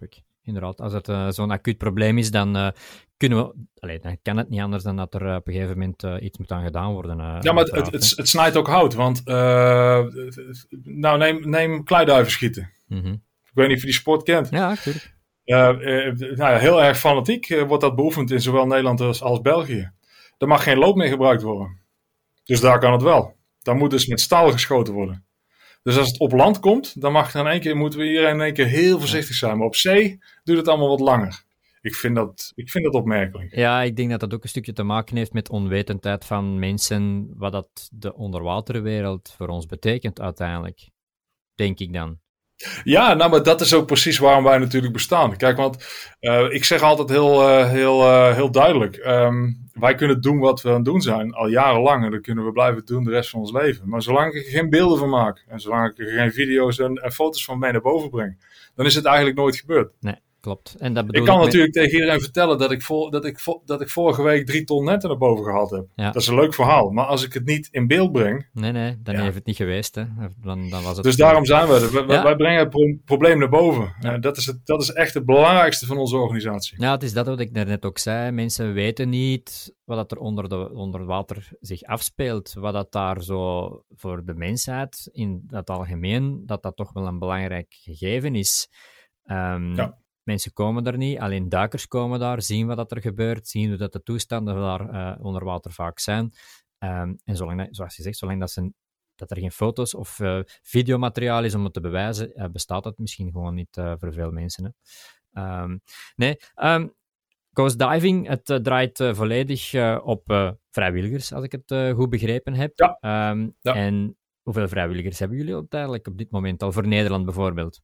inderdaad. Als het uh, zo'n acuut probleem is, dan uh, kunnen we... Allee, dan kan het niet anders dan dat er uh, op een gegeven moment uh, iets moet aan gedaan worden. Uh, ja, maar het, het, het, het snijdt ook hout. Want, uh, nou, neem, neem kleiduiven schieten. Mm-hmm. Ik weet niet of je die sport kent. Ja, natuurlijk. Uh, uh, nou ja, heel erg fanatiek uh, wordt dat beoefend in zowel Nederland als, als België. Er mag geen lood meer gebruikt worden. Dus daar kan het wel. Daar moet dus met staal geschoten worden. Dus als het op land komt, dan mag er in één keer, moeten we iedereen in één keer heel voorzichtig zijn. Maar op zee duurt het allemaal wat langer. Ik vind dat, ik vind dat opmerkelijk. Ja, ik denk dat dat ook een stukje te maken heeft met onwetendheid van mensen, wat dat de onderwaterwereld voor ons betekent uiteindelijk. Denk ik dan. Ja, nou, maar dat is ook precies waarom wij natuurlijk bestaan. Kijk, want uh, ik zeg altijd heel, uh, heel, uh, heel duidelijk. Um, wij kunnen doen wat we aan het doen zijn, al jarenlang. En dat kunnen we blijven doen de rest van ons leven. Maar zolang ik er geen beelden van maak, en zolang ik er geen video's en, en foto's van mij naar boven breng, dan is het eigenlijk nooit gebeurd. Nee, klopt. En dat bedoel ik kan ik natuurlijk met... tegen iedereen vertellen dat ik, vol, dat, ik vo, dat ik vorige week drie ton netten naar boven gehaald heb. Ja. Dat is een leuk verhaal. Maar als ik het niet in beeld breng... Nee, nee, dan ja. heeft het niet geweest. Hè. Dan, dan was het dus daarom zijn we er. Wij, ja. wij brengen het pro- probleem naar boven. Ja. Dat, is het, dat is echt het belangrijkste van onze organisatie. Ja, het is dat wat ik net ook zei. Mensen weten niet wat er onder, de, onder water zich afspeelt. Wat dat daar zo voor de mensheid in het algemeen, dat dat toch wel een belangrijk gegeven is. Um, ja. Mensen komen er niet, alleen duikers komen daar, zien wat dat er gebeurt, zien hoe dat de toestanden daar uh, onder water vaak zijn. Um, en zolang, zoals je zegt, zolang dat, ze, dat er geen foto's of uh, videomateriaal is om het te bewijzen, uh, bestaat dat misschien gewoon niet uh, voor veel mensen. Hè. Um, nee, um, Coast Diving, het uh, draait uh, volledig uh, op uh, vrijwilligers, als ik het uh, goed begrepen heb. Ja. Um, ja. En hoeveel vrijwilligers hebben jullie uiteindelijk op dit moment al, voor Nederland bijvoorbeeld?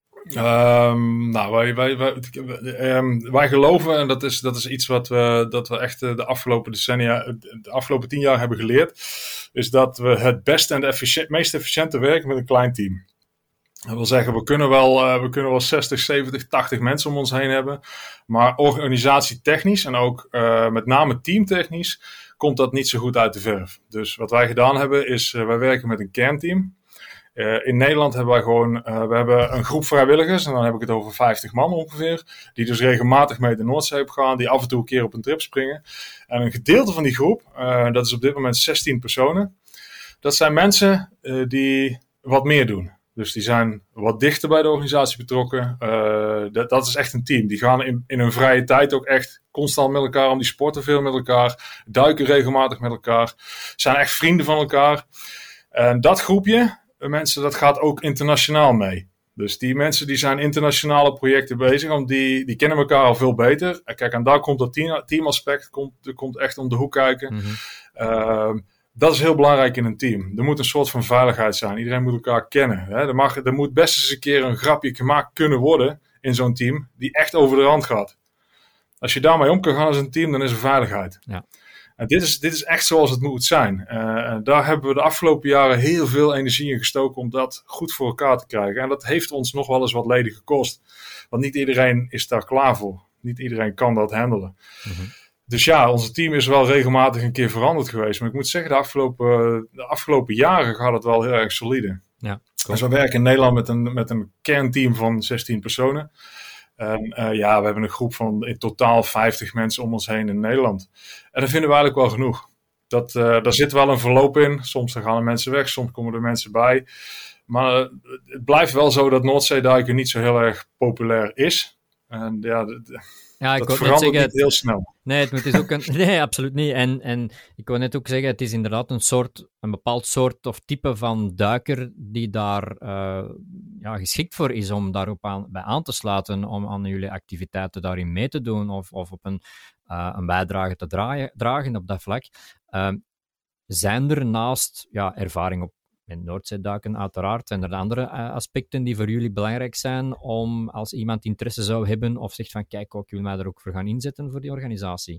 Um, nou, wij, wij, wij, um, wij geloven, en dat is, dat is iets wat we, dat we echt de afgelopen decennia, de afgelopen tien jaar hebben geleerd, is dat we het beste en de efficiënt, meest efficiënte werken met een klein team. Dat wil zeggen, we kunnen wel, uh, we kunnen wel zestig, zeventig, tachtig mensen om ons heen hebben, maar organisatietechnisch en ook uh, met name teamtechnisch komt dat niet zo goed uit de verf. Dus wat wij gedaan hebben is, uh, wij werken met een kernteam. Uh, in Nederland hebben wij gewoon, uh, we hebben een groep vrijwilligers, en dan heb ik het over vijftig man ongeveer, die dus regelmatig mee de Noordzee op gaan, die af en toe een keer op een trip springen. En een gedeelte van die groep, uh, dat is op dit moment zestien personen, dat zijn mensen uh, die wat meer doen. Dus die zijn wat dichter bij de organisatie betrokken. Uh, dat, dat is echt een team. Die gaan in, in hun vrije tijd ook echt constant met elkaar om, die sporten veel met elkaar, duiken regelmatig met elkaar, zijn echt vrienden van elkaar. En dat groepje mensen, dat gaat ook internationaal mee. Dus die mensen die zijn internationale projecten bezig, want die, die kennen elkaar al veel beter. En kijk, en daar komt dat team, teamaspect komt, komt echt om de hoek kijken. Mm-hmm. Uh, dat is heel belangrijk in een team. Er moet een soort van veiligheid zijn. Iedereen moet elkaar kennen. Hè? Er, mag, er moet best eens een keer een grapje gemaakt kunnen worden in zo'n team die echt over de rand gaat. Als je daarmee om kan gaan als een team, dan is er veiligheid. Ja. En dit is, dit is echt zoals het moet zijn. Uh, daar hebben we de afgelopen jaren heel veel energie in gestoken om dat goed voor elkaar te krijgen. En dat heeft ons nog wel eens wat leden gekost. Want niet iedereen is daar klaar voor. Niet iedereen kan dat handelen. Mm-hmm. Dus ja, onze team is wel regelmatig een keer veranderd geweest. Maar ik moet zeggen, de afgelopen, de afgelopen jaren gaat het wel heel erg solide. Ja, dus we werken in Nederland met een, met een kernteam van zestien personen. En uh, ja, we hebben een groep van in totaal vijftig mensen om ons heen in Nederland. En dat vinden we eigenlijk wel genoeg. Dat, uh, daar zit wel een verloop in. Soms gaan er mensen weg, soms komen er mensen bij. Maar uh, het blijft wel zo dat Noordzeeduiken niet zo heel erg populair is. En ja, d- d- ja ik dat verandert niet heel snel. Nee, het is ook een, nee, absoluut niet. En, en ik wil net ook zeggen, het is inderdaad een soort, een bepaald soort of type van duiker die daar uh, ja, geschikt voor is om daarop aan, bij aan te sluiten, om aan jullie activiteiten daarin mee te doen of, of op een, uh, een bijdrage te draaien, dragen op dat vlak. Uh, zijn er naast ja, ervaring op met Noordzeeduiken uiteraard, zijn er andere uh, aspecten die voor jullie belangrijk zijn om als iemand interesse zou hebben of zegt van kijk, ik wil mij er ook voor gaan inzetten voor die organisatie?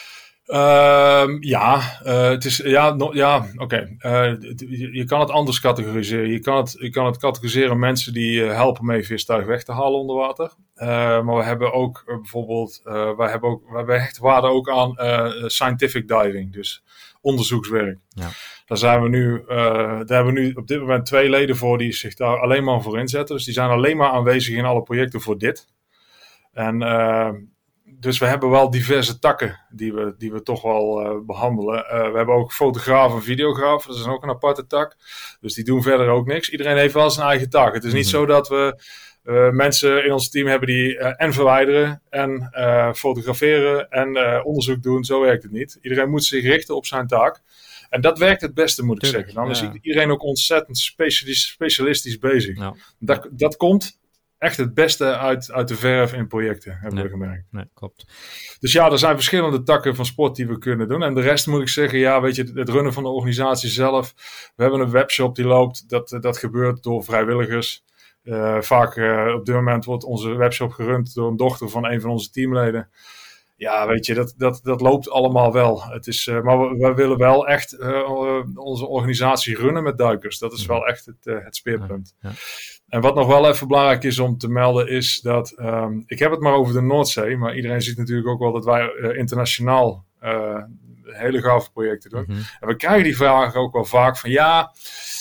Uh, ja, uh, het is, ja, no, ja oké. Okay. Uh, je, je kan het anders categoriseren. Je kan het, je kan het categoriseren mensen die uh, helpen mee vistuig weg te halen onder water. Uh, maar we hebben ook uh, bijvoorbeeld, uh, wij, hebben ook, wij hechten waarde ook aan uh, scientific diving, dus onderzoekswerk. Ja. Daar zijn we nu, uh, daar hebben we nu op dit moment twee leden voor die zich daar alleen maar voor inzetten. Dus die zijn alleen maar aanwezig in alle projecten voor dit. En uh, dus we hebben wel diverse takken die we, die we toch wel uh, behandelen. Uh, we hebben ook fotografen en videografen, dat is ook een aparte tak. Dus die doen verder ook niks. Iedereen heeft wel zijn eigen tak. Het is niet mm-hmm. zo dat we uh, mensen in ons team hebben die uh, en verwijderen en uh, fotograferen en uh, onderzoek doen. Zo werkt het niet. Iedereen moet zich richten op zijn taak. En dat werkt het beste, moet ik Tuurlijk, zeggen. Dan ja. is iedereen ook ontzettend specialistisch, specialistisch bezig. Ja. Dat, dat komt echt het beste uit, uit de verf in projecten, hebben nee, we gemerkt. Nee, klopt. Dus ja, er zijn verschillende takken van sport die we kunnen doen. En de rest moet ik zeggen, ja, weet je, het runnen van de organisatie zelf. We hebben een webshop die loopt. Dat, dat gebeurt door vrijwilligers. Uh, vaak uh, op dit moment wordt onze webshop gerund door een dochter van een van onze teamleden. Ja, weet je, dat, dat, dat loopt allemaal wel. Het is, uh, maar we, we willen wel echt uh, uh, onze organisatie runnen met duikers. Dat is wel echt het, uh, het speerpunt. Ja, ja. En wat nog wel even belangrijk is om te melden is dat... Um, ik heb het maar over de Noordzee, maar iedereen ziet natuurlijk ook wel dat wij uh, internationaal uh, hele gave projecten doen. Mm-hmm. En we krijgen die vragen ook wel vaak van ja...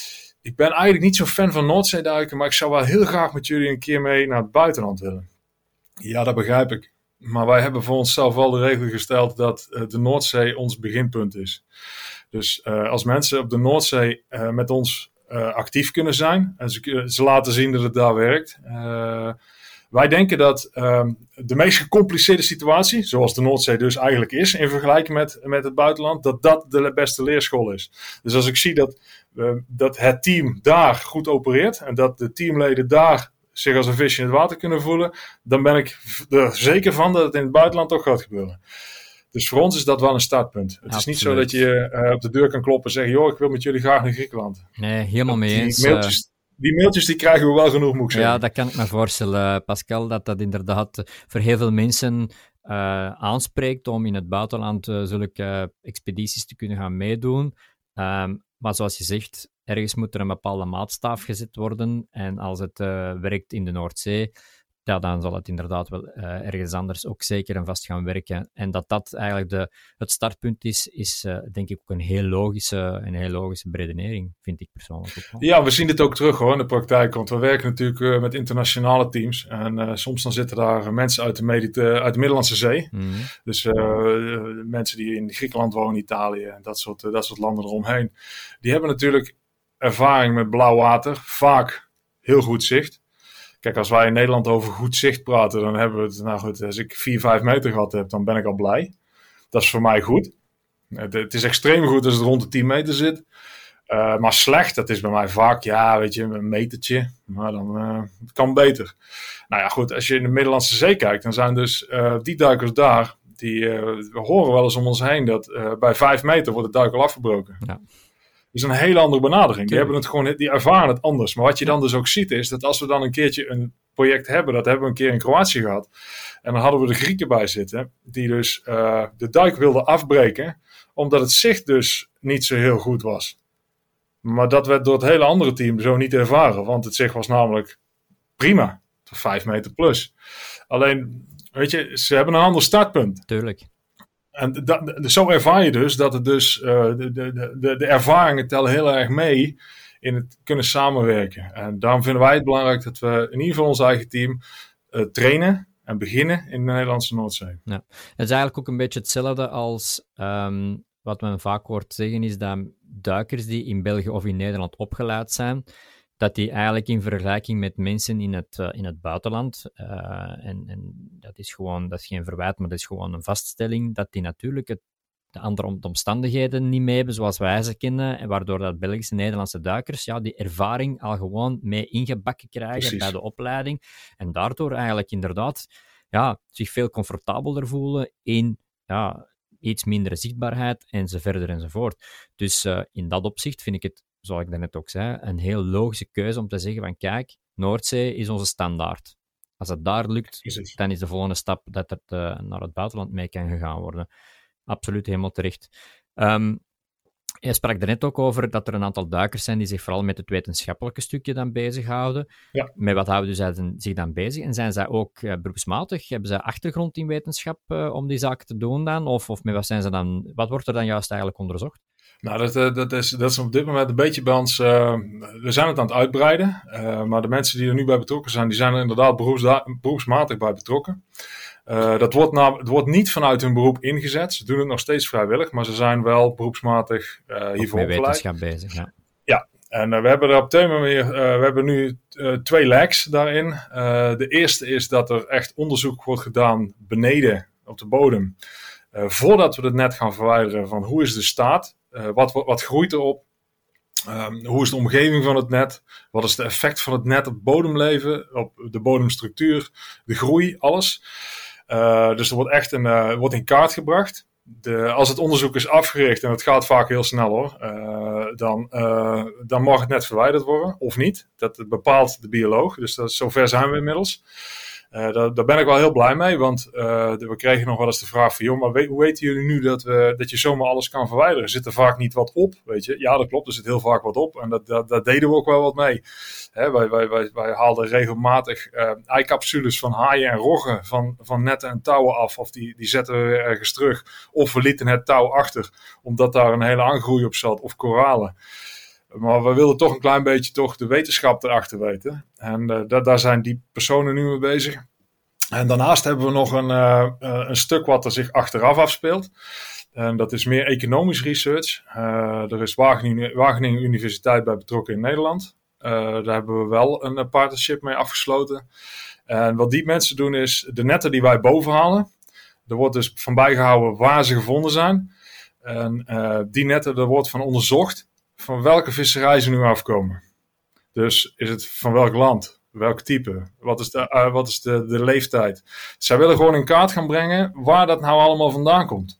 Ik ben eigenlijk niet zo fan van Noordzeeduiken, maar ik zou wel heel graag met jullie een keer mee naar het buitenland willen. Ja, dat begrijp ik. Maar wij hebben voor onszelf wel de regel gesteld dat uh, de Noordzee ons beginpunt is. Dus uh, als mensen op de Noordzee uh, met ons uh, actief kunnen zijn en ze, ze laten zien dat het daar werkt. Uh, wij denken dat uh, de meest gecompliceerde situatie, zoals de Noordzee dus eigenlijk is in vergelijking met, met het buitenland, dat dat de beste leerschool is. Dus als ik zie dat, uh, dat het team daar goed opereert en dat de teamleden daar zich als een visje in het water kunnen voelen, dan ben ik er zeker van dat het in het buitenland toch gaat gebeuren. Dus voor ons is dat wel een startpunt. Het Absoluut. Is niet zo dat je uh, op de deur kan kloppen en zeggen, joh, ik wil met jullie graag naar Griekenland. Nee, helemaal mee eens. Die mailtjes, die mailtjes die krijgen we wel genoeg, moet ik zeggen. Ja, dat kan ik me voorstellen, Pascal, dat dat inderdaad voor heel veel mensen uh, aanspreekt om in het buitenland uh, zulke expedities te kunnen gaan meedoen. Um, maar zoals je zegt, ergens moet er een bepaalde maatstaf gezet worden. En als het uh, werkt in de Noordzee, ja, dan zal het inderdaad wel uh, ergens anders ook zeker en vast gaan werken. En dat dat eigenlijk de, het startpunt is, is uh, denk ik ook een heel logische, een heel logische beredenering, vind ik persoonlijk ook wel. Ja, we zien dit ook terug hoor in de praktijk, want we werken natuurlijk uh, met internationale teams. En uh, soms dan zitten daar mensen uit de, Mediter- uit de Middellandse Zee. Mm-hmm. Dus uh, uh, mensen die in Griekenland wonen, Italië en dat soort, uh, dat soort landen eromheen. Die hebben natuurlijk ervaring met blauw water, vaak heel goed zicht. Kijk, als wij in Nederland over goed zicht praten, dan hebben we het, nou goed, als ik vier, vijf meter gehad heb, dan ben ik al blij. Dat is voor mij goed. Het, het is extreem goed als het rond de tien meter zit. Uh, maar slecht, dat is bij mij vaak, ja, weet je, een metertje. Maar dan uh, het kan beter. Nou ja, goed, als je in de Middellandse Zee kijkt, dan zijn dus uh, die duikers daar, die, uh, we horen wel eens om ons heen dat uh, bij vijf meter wordt het duik al afgebroken. Ja. Dat is een hele andere benadering. Die, hebben het gewoon, die ervaren het anders. Maar wat je dan dus ook ziet is dat als we dan een keertje een project hebben, dat hebben we een keer in Kroatië gehad. En dan hadden we de Grieken bij zitten, die dus uh, de duik wilden afbreken, omdat het zicht dus niet zo heel goed was. Maar dat werd door het hele andere team zo niet ervaren, want het zicht was namelijk prima. Vijf meter plus. Alleen, weet je, ze hebben een ander startpunt. Tuurlijk. En dat, zo ervaar je dus dat het dus, uh, de, de, de, de ervaringen tellen heel erg mee in het kunnen samenwerken. En daarom vinden wij het belangrijk dat we in ieder geval ons eigen team uh, trainen en beginnen in de Nederlandse Noordzee. Ja. Het is eigenlijk ook een beetje hetzelfde als um, wat men vaak hoort zeggen, is dat duikers die in België of in Nederland opgeleid zijn, dat die eigenlijk in vergelijking met mensen in het, uh, in het buitenland, uh, en, en dat is gewoon, dat is geen verwijt, maar dat is gewoon een vaststelling, dat die natuurlijk het, de andere omstandigheden niet mee hebben zoals wij ze kennen, en waardoor dat Belgische en Nederlandse duikers ja, die ervaring al gewoon mee ingebakken krijgen Precies. bij de opleiding, en daardoor eigenlijk inderdaad ja, zich veel comfortabeler voelen in ja, iets mindere zichtbaarheid, enzovoort enzovoort. Dus uh, in dat opzicht vind ik het, zoals ik daarnet ook zei, een heel logische keuze om te zeggen van kijk, Noordzee is onze standaard. Als het daar lukt, is het. Dan is de volgende stap dat het uh, naar het buitenland mee kan gegaan worden. Absoluut, helemaal terecht. Um, je sprak er net ook over dat er een aantal duikers zijn die zich vooral met het wetenschappelijke stukje dan bezighouden. Ja. Met wat houden zij zich dan bezig? En zijn zij ook uh, beroepsmatig? Hebben zij achtergrond in wetenschap uh, om die zaken te doen dan? Of, of met wat zijn ze dan? Wat wordt er dan juist eigenlijk onderzocht? Nou, dat, dat, is, dat is op dit moment een beetje bij ons. Uh, we zijn het aan het uitbreiden. Uh, maar de mensen die er nu bij betrokken zijn, die zijn er inderdaad beroepsda- beroepsmatig bij betrokken. Uh, dat wordt nou, het wordt niet vanuit hun beroep ingezet. Ze doen het nog steeds vrijwillig, maar ze zijn wel beroepsmatig uh, hiervoor opgeleid. Wetenschap bezig, ja. Ja, en uh, we hebben er op twee manier, uh, we hebben nu uh, twee legs daarin. Uh, de eerste is dat er echt onderzoek wordt gedaan beneden op de bodem. Uh, voordat we het net gaan verwijderen van hoe is de staat, uh, wat, wat, wat groeit erop, um, hoe is de omgeving van het net, wat is het effect van het net op het bodemleven, op de bodemstructuur, de groei, alles. Uh, dus er wordt echt een, uh, wordt in kaart gebracht. De, als het onderzoek is afgericht, en het gaat vaak heel snel hoor, uh, dan, uh, dan mag het net verwijderd worden, of niet. Dat bepaalt de bioloog, dus dat, zover zijn we inmiddels. Uh, daar, daar ben ik wel heel blij mee, want uh, we kregen nog wel eens de vraag van, joh, maar weet, hoe weten jullie nu dat, we, dat je zomaar alles kan verwijderen? Zit er vaak niet wat op, weet je? Ja, dat klopt, er zit heel vaak wat op en dat, dat, dat deden we ook wel wat mee. Hè, wij, wij, wij, wij haalden regelmatig uh, eicapsules van haaien en roggen van, van netten en touwen af, of die, die zetten we weer ergens terug. Of we lieten het touw achter, omdat daar een hele aangroei op zat, of koralen. Maar we wilden toch een klein beetje toch de wetenschap erachter weten. En uh, da- daar zijn die personen nu mee bezig. En daarnaast hebben we nog een, uh, uh, een stuk wat er zich achteraf afspeelt. En dat is meer economisch research. Uh, er is Wageningen, Wageningen Universiteit bij betrokken in Nederland. Uh, daar hebben we wel een partnership mee afgesloten. En wat die mensen doen is de netten die wij boven halen. Er wordt dus van bijgehouden waar ze gevonden zijn. En uh, die netten, er wordt van onderzocht van welke visserij ze nu afkomen. Dus is het van welk land, welk type, wat is de, uh, wat is de, de leeftijd. Zij willen gewoon in kaart gaan brengen waar dat nou allemaal vandaan komt.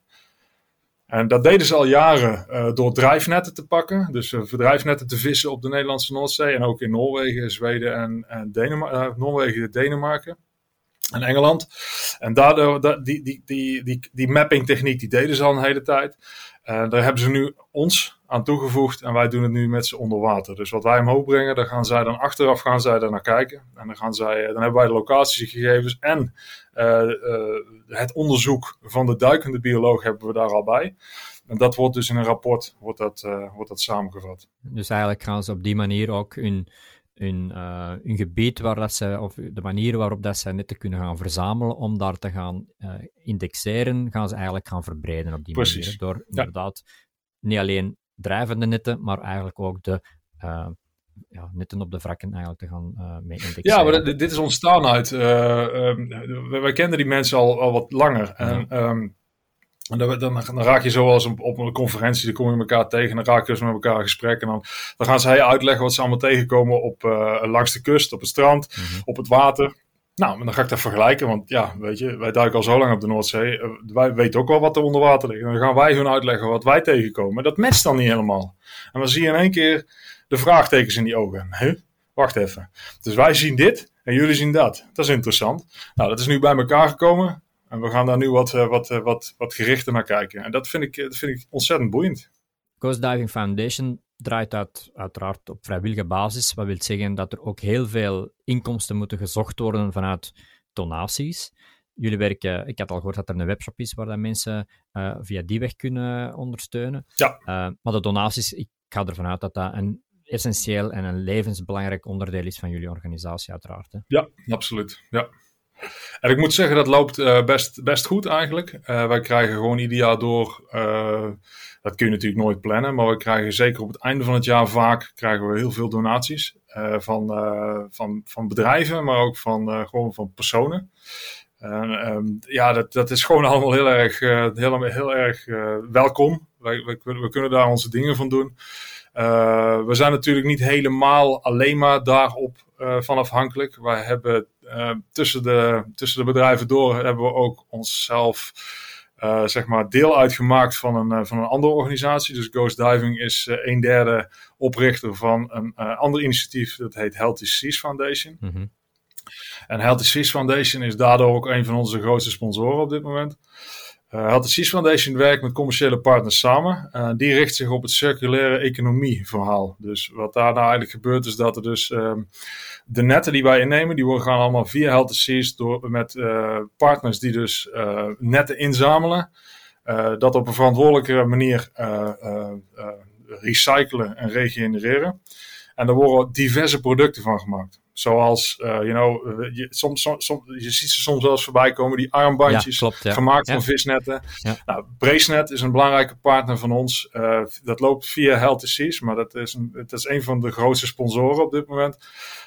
En dat deden ze al jaren uh, door drijfnetten te pakken. Dus uh, drijfnetten te vissen op de Nederlandse Noordzee. En ook in Noorwegen, Zweden en, en Denema- uh, Noorwegen, Denemarken en Engeland. En daardoor, da, die, die, die, die, die mapping techniek, die deden ze al een hele tijd. Uh, daar hebben ze nu ons aan toegevoegd en wij doen het nu met ze onder water. Dus wat wij omhoog brengen, daar gaan zij dan achteraf gaan zij daar naar kijken. En dan, gaan zij, dan hebben wij de locatiegegevens en uh, uh, het onderzoek van de duikende bioloog hebben we daar al bij. En dat wordt dus in een rapport wordt dat, uh, wordt dat samengevat. Dus eigenlijk gaan ze op die manier ook hun, hun, uh, hun gebied, waar dat ze, of de manier waarop dat ze netten kunnen gaan verzamelen, om daar te gaan uh, indexeren, gaan ze eigenlijk gaan verbreden op die Precies. manier. Door Ja. inderdaad niet alleen drijvende netten, maar eigenlijk ook de uh, ja, netten op de wrakken eigenlijk te gaan uh, mee indexeren. Ja, maar dit, dit is ontstaan uit... Uh, um, wij, wij kenden die mensen al, al wat langer. En, Ja. um, en dan, dan, dan raak je zoals op, op een conferentie, dan kom je elkaar tegen en dan raak je dus met elkaar in gesprek. En dan, dan gaan zij uitleggen wat ze allemaal tegenkomen op, uh, langs de kust, op het strand, Mm-hmm. op het water. Nou, dan ga ik dat vergelijken, want ja, weet je, wij duiken al zo lang op de Noordzee. Uh, wij weten ook wel wat er onder water ligt. En dan gaan wij hun uitleggen wat wij tegenkomen. Dat matcht dan niet helemaal. En dan zie je in één keer de vraagtekens in die ogen. Huh? Wacht even. Dus wij zien dit en jullie zien dat. Dat is interessant. Nou, dat is nu bij elkaar gekomen. En we gaan daar nu wat, uh, wat, uh, wat, wat gerichter naar kijken. En dat vind ik, dat vind ik ontzettend boeiend. Coast Diving Foundation draait uit, uiteraard op vrijwillige basis. Wat wil zeggen dat er ook heel veel inkomsten moeten gezocht worden vanuit donaties. Jullie werken, ik had al gehoord dat er een webshop is waar dat mensen uh, via die weg kunnen ondersteunen. Ja. Uh, maar de donaties, ik ga ervan uit dat dat een essentieel en een levensbelangrijk onderdeel is van jullie organisatie, uiteraard. Hè? Ja, absoluut. Ja. En ik moet zeggen, dat loopt uh, best, best goed eigenlijk. Uh, wij krijgen gewoon ieder jaar door, uh, dat kun je natuurlijk nooit plannen, maar we krijgen zeker op het einde van het jaar vaak krijgen we heel veel donaties uh, van, uh, van, van bedrijven, maar ook van, uh, gewoon van personen. Uh, um, ja, dat, dat is gewoon allemaal heel erg, uh, heel, heel erg uh, welkom. Wij, wij, we kunnen daar onze dingen van doen. Uh, we zijn natuurlijk niet helemaal alleen maar daarop uh, van afhankelijk. Wij hebben uh, tussen, de, tussen de bedrijven door hebben we ook onszelf uh, zeg maar deel uitgemaakt van een, uh, van een andere organisatie. Dus Ghost Diving is uh, een derde oprichter van een uh, ander initiatief. Dat heet Healthy Seas Foundation. Mm-hmm. En Healthy Seas Foundation is daardoor ook een van onze grootste sponsoren op dit moment. Uh, Healthy Seas Foundation werkt met commerciële partners samen. Uh, die richt zich op het circulaire economie verhaal. Dus wat daar nou eigenlijk gebeurt is dat er dus um, de netten die wij innemen, die worden gaan allemaal via Healthy Seas door, met uh, partners die dus uh, netten inzamelen. uh, dat op een verantwoordelijke manier uh, uh, uh, recyclen en regenereren. En daar worden diverse producten van gemaakt. Zoals, uh, you know, je, soms, soms, soms, je ziet ze soms wel eens voorbij komen, die armbandjes, ja, klopt, ja. gemaakt ja. van visnetten. Ja. Nou, BraceNet is een belangrijke partner van ons. Uh, dat loopt via Healthy Seas, maar dat is, een, dat is een van de grootste sponsoren op dit moment.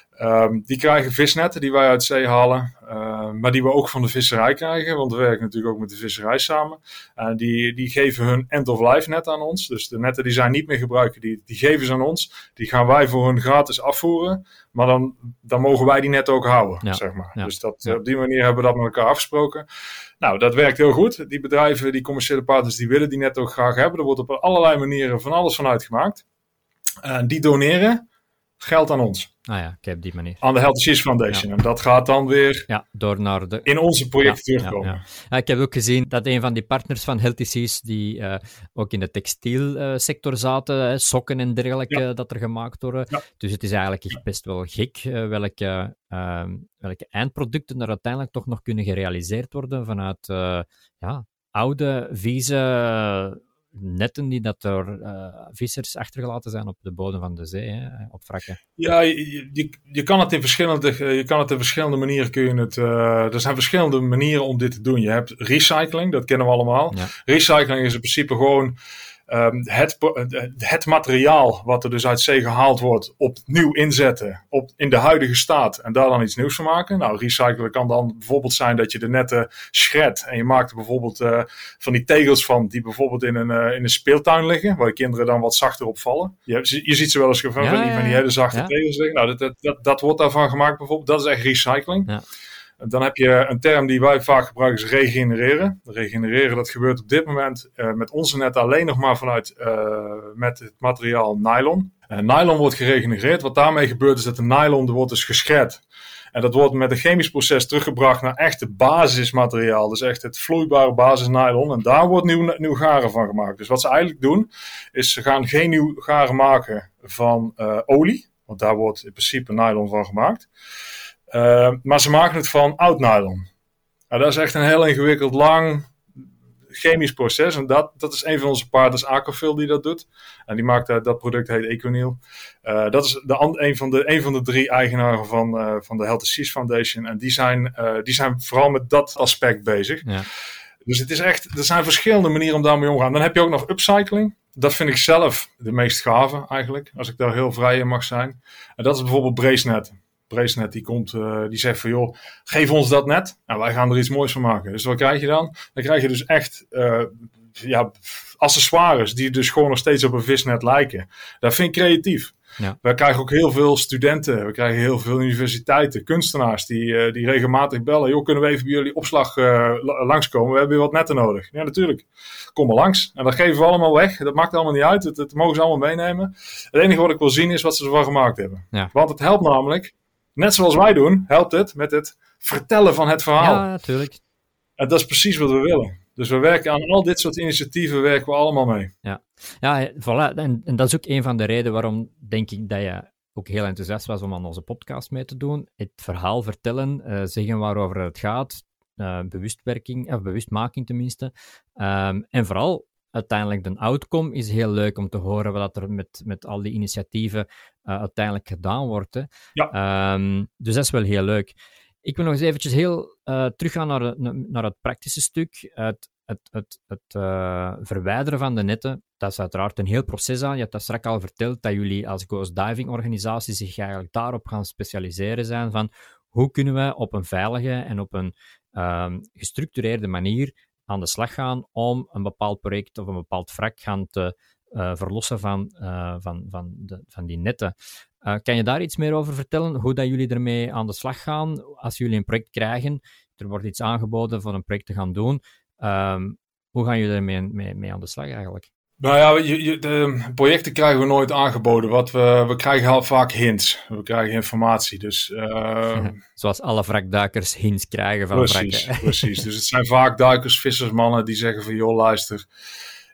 Um, die krijgen visnetten die wij uit zee halen, uh, maar die we ook van de visserij krijgen, want we werken natuurlijk ook met de visserij samen. Uh, die, die geven hun end-of-life net aan ons, dus de netten die zij niet meer gebruiken, die, die geven ze aan ons. Die gaan wij voor hun gratis afvoeren, maar dan, dan mogen wij die net ook houden, ja. zeg maar. Ja. Dus dat, ja. op die manier hebben we dat met elkaar afgesproken. Nou, dat werkt heel goed. Die bedrijven, die commerciële partners, die willen die net ook graag hebben. Er wordt op allerlei manieren van alles vanuit gemaakt. Uh, die doneren geld aan ons. Ah ja, kijk, op die manier. Aan de Healthy Seas Foundation. Ja. En dat gaat dan weer ja, door naar de... in onze projecten ja, terugkomen. Ja, ja. Ja, ik heb ook gezien dat een van die partners van Healthy Seas, die uh, ook in de textielsector uh, zaten, uh, sokken en dergelijke, ja. dat er gemaakt worden. Ja. Dus het is eigenlijk echt best wel gek uh, welke, uh, welke eindproducten er uiteindelijk toch nog kunnen gerealiseerd worden vanuit uh, ja, oude, vieze... netten die dat door uh, vissers achtergelaten zijn op de bodem van de zee, hè, op wrakken. Ja, je, je, je, kan het in verschillende, je kan het in verschillende manieren kun je het. Uh, er zijn verschillende manieren om dit te doen. Je hebt recycling, dat kennen we allemaal. Ja. Recycling is in principe gewoon um, het, het materiaal wat er dus uit zee gehaald wordt opnieuw inzetten op, in de huidige staat en daar dan iets nieuws van maken. Nou, recyclen kan dan bijvoorbeeld zijn dat je de netten shredt en je maakt er bijvoorbeeld uh, van die tegels van die bijvoorbeeld in een, uh, in een speeltuin liggen, waar de kinderen dan wat zachter op vallen. Je, je ziet ze wel eens van, ja, van, die, van die hele zachte ja. tegels liggen. Nou, dat, dat, dat, dat wordt daarvan gemaakt bijvoorbeeld. Dat is echt recycling. Ja. Dan heb je een term die wij vaak gebruiken, is regenereren. Regenereren, dat gebeurt op dit moment uh, met onze netten alleen nog maar vanuit uh, met het materiaal nylon. Uh, nylon wordt geregenereerd. Wat daarmee gebeurt is dat de nylon wordt dus geschred. En dat wordt met een chemisch proces teruggebracht naar echt het basismateriaal. Dus echt het vloeibare basis nylon. En daar wordt nieuw, nieuw garen van gemaakt. Dus wat ze eigenlijk doen, is ze gaan geen nieuw garen maken van uh, olie. Want daar wordt in principe nylon van gemaakt. Uh, maar ze maken het van oud nylon. Nou, dat is echt een heel ingewikkeld, lang chemisch proces. En dat, dat is een van onze partners, Aquafil, die dat doet. En die maakt uh, dat product, heet Econil. Uh, dat is de, een, van de, een van de drie eigenaren van, uh, van de Healthy Seas Foundation. En die zijn, uh, die zijn vooral met dat aspect bezig. Ja. Dus het is echt, er zijn verschillende manieren om daarmee om te gaan. Dan heb je ook nog upcycling. Dat vind ik zelf de meest gave eigenlijk, als ik daar heel vrij in mag zijn. En dat is bijvoorbeeld BraceNet. BraceNet die komt, uh, die zegt van joh, geef ons dat net. En wij gaan er iets moois van maken. Dus wat krijg je dan? Dan krijg je dus echt uh, ja, accessoires die dus gewoon nog steeds op een visnet lijken. Dat vind ik creatief. Ja. We krijgen ook heel veel studenten, we krijgen heel veel universiteiten, kunstenaars die, uh, die regelmatig bellen. Joh, kunnen we even bij jullie opslag uh, langskomen? We hebben weer wat netten nodig. Ja, natuurlijk. Kom maar langs. En dat geven we allemaal weg. Dat maakt allemaal niet uit. Dat, dat mogen ze allemaal meenemen. Het enige wat ik wil zien is wat ze ervan gemaakt hebben. Ja. Want het helpt namelijk, net zoals wij doen, helpt het met het vertellen van het verhaal. Ja, natuurlijk. En dat is precies wat we willen. Dus we werken aan al dit soort initiatieven, werken we allemaal mee. Ja, ja voilà. En, en dat is ook een van de redenen waarom, denk ik, dat je ook heel enthousiast was om aan onze podcast mee te doen. Het verhaal vertellen, uh, zeggen waarover het gaat, uh, bewustwerking, of bewustmaking tenminste. Um, en vooral, uiteindelijk de outcome is heel leuk om te horen wat er met, met al die initiatieven uh, uiteindelijk gedaan wordt. Hè. Ja. Um, dus dat is wel heel leuk. Ik wil nog eens eventjes heel uh, teruggaan naar, naar het praktische stuk. Het, het, het, het uh, verwijderen van de netten, dat is uiteraard een heel proces aan. Je hebt dat straks al verteld, dat jullie als Ghost Diving organisatie zich eigenlijk daarop gaan specialiseren zijn van hoe kunnen we op een veilige en op een um, gestructureerde manier aan de slag gaan om een bepaald project of een bepaald wrak gaan te uh, verlossen van, uh, van, van, de, van die netten. Uh, kan je daar iets meer over vertellen? Hoe dat jullie ermee aan de slag gaan? Als jullie een project krijgen, er wordt iets aangeboden voor een project te gaan doen. Um, hoe gaan jullie ermee mee, mee aan de slag eigenlijk? Nou ja, je, je, de projecten krijgen we nooit aangeboden. Wat we, we krijgen heel vaak hints. We krijgen informatie. Dus, uh... Zoals alle wrakduikers hints krijgen van precies, wrakken. Precies, dus het zijn vaak duikers, vissersmannen die zeggen van joh, luister,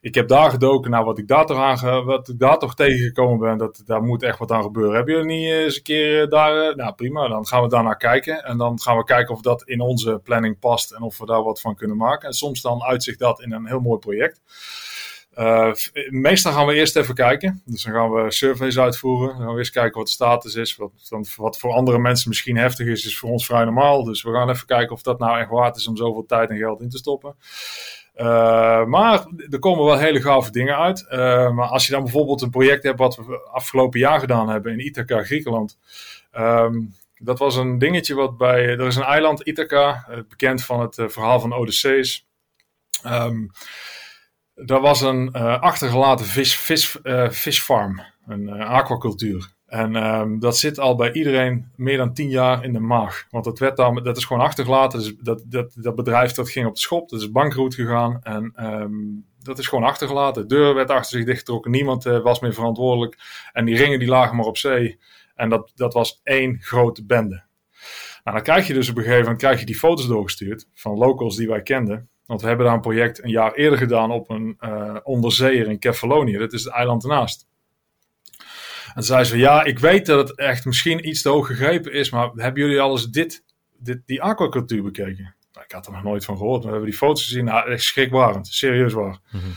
ik heb daar gedoken. Nou, wat ik daar toch, aan ge, wat ik daar toch tegengekomen ben, dat, daar moet echt wat aan gebeuren. Hebben jullie niet eens een keer daar... Nou, prima, dan gaan we daar naar kijken. En dan gaan we kijken of dat in onze planning past en of we daar wat van kunnen maken. En soms dan uitzicht dat in een heel mooi project. Uh, meestal gaan we eerst even kijken. Dus dan gaan we surveys uitvoeren. Dan gaan we eerst kijken wat de status is. Wat, wat voor andere mensen misschien heftig is, is voor ons vrij normaal. Dus we gaan even kijken of dat nou echt waard is om zoveel tijd en geld in te stoppen. Uh, maar er komen wel hele gave dingen uit. Uh, maar als je dan bijvoorbeeld een project hebt wat we afgelopen jaar gedaan hebben in Ithaca, Griekenland. Um, dat was een dingetje wat bij... Er is een eiland, Ithaca, uh, bekend van het uh, verhaal van Odysseus. Um, Daar was een uh, achtergelaten vis, vis, uh, visfarm, een uh, aquacultuur. En um, dat zit al bij iedereen meer dan tien jaar in de maag. Want dat, werd dan, dat is gewoon achtergelaten. Dus dat, dat, dat bedrijf dat ging op de schop, dat is bankroet gegaan. En um, dat is gewoon achtergelaten. De deur werd achter zich dichtgetrokken, niemand uh, was meer verantwoordelijk. En die ringen die lagen maar op zee. En dat, dat was één grote bende. Nou, dan krijg je dus op een gegeven moment krijg je die foto's doorgestuurd van locals die wij kenden. Want we hebben daar een project een jaar eerder gedaan op een uh, onderzeeër in Kefalonia. Dat is het eiland ernaast. En zei ze, ja, ik weet dat het echt misschien iets te hoog gegrepen is, maar hebben jullie al eens dit, dit, die aquacultuur bekeken? Nou, ik had er nog nooit van gehoord, maar we hebben die foto's gezien. Nou, echt schrikbarend, serieus waar. Mm-hmm.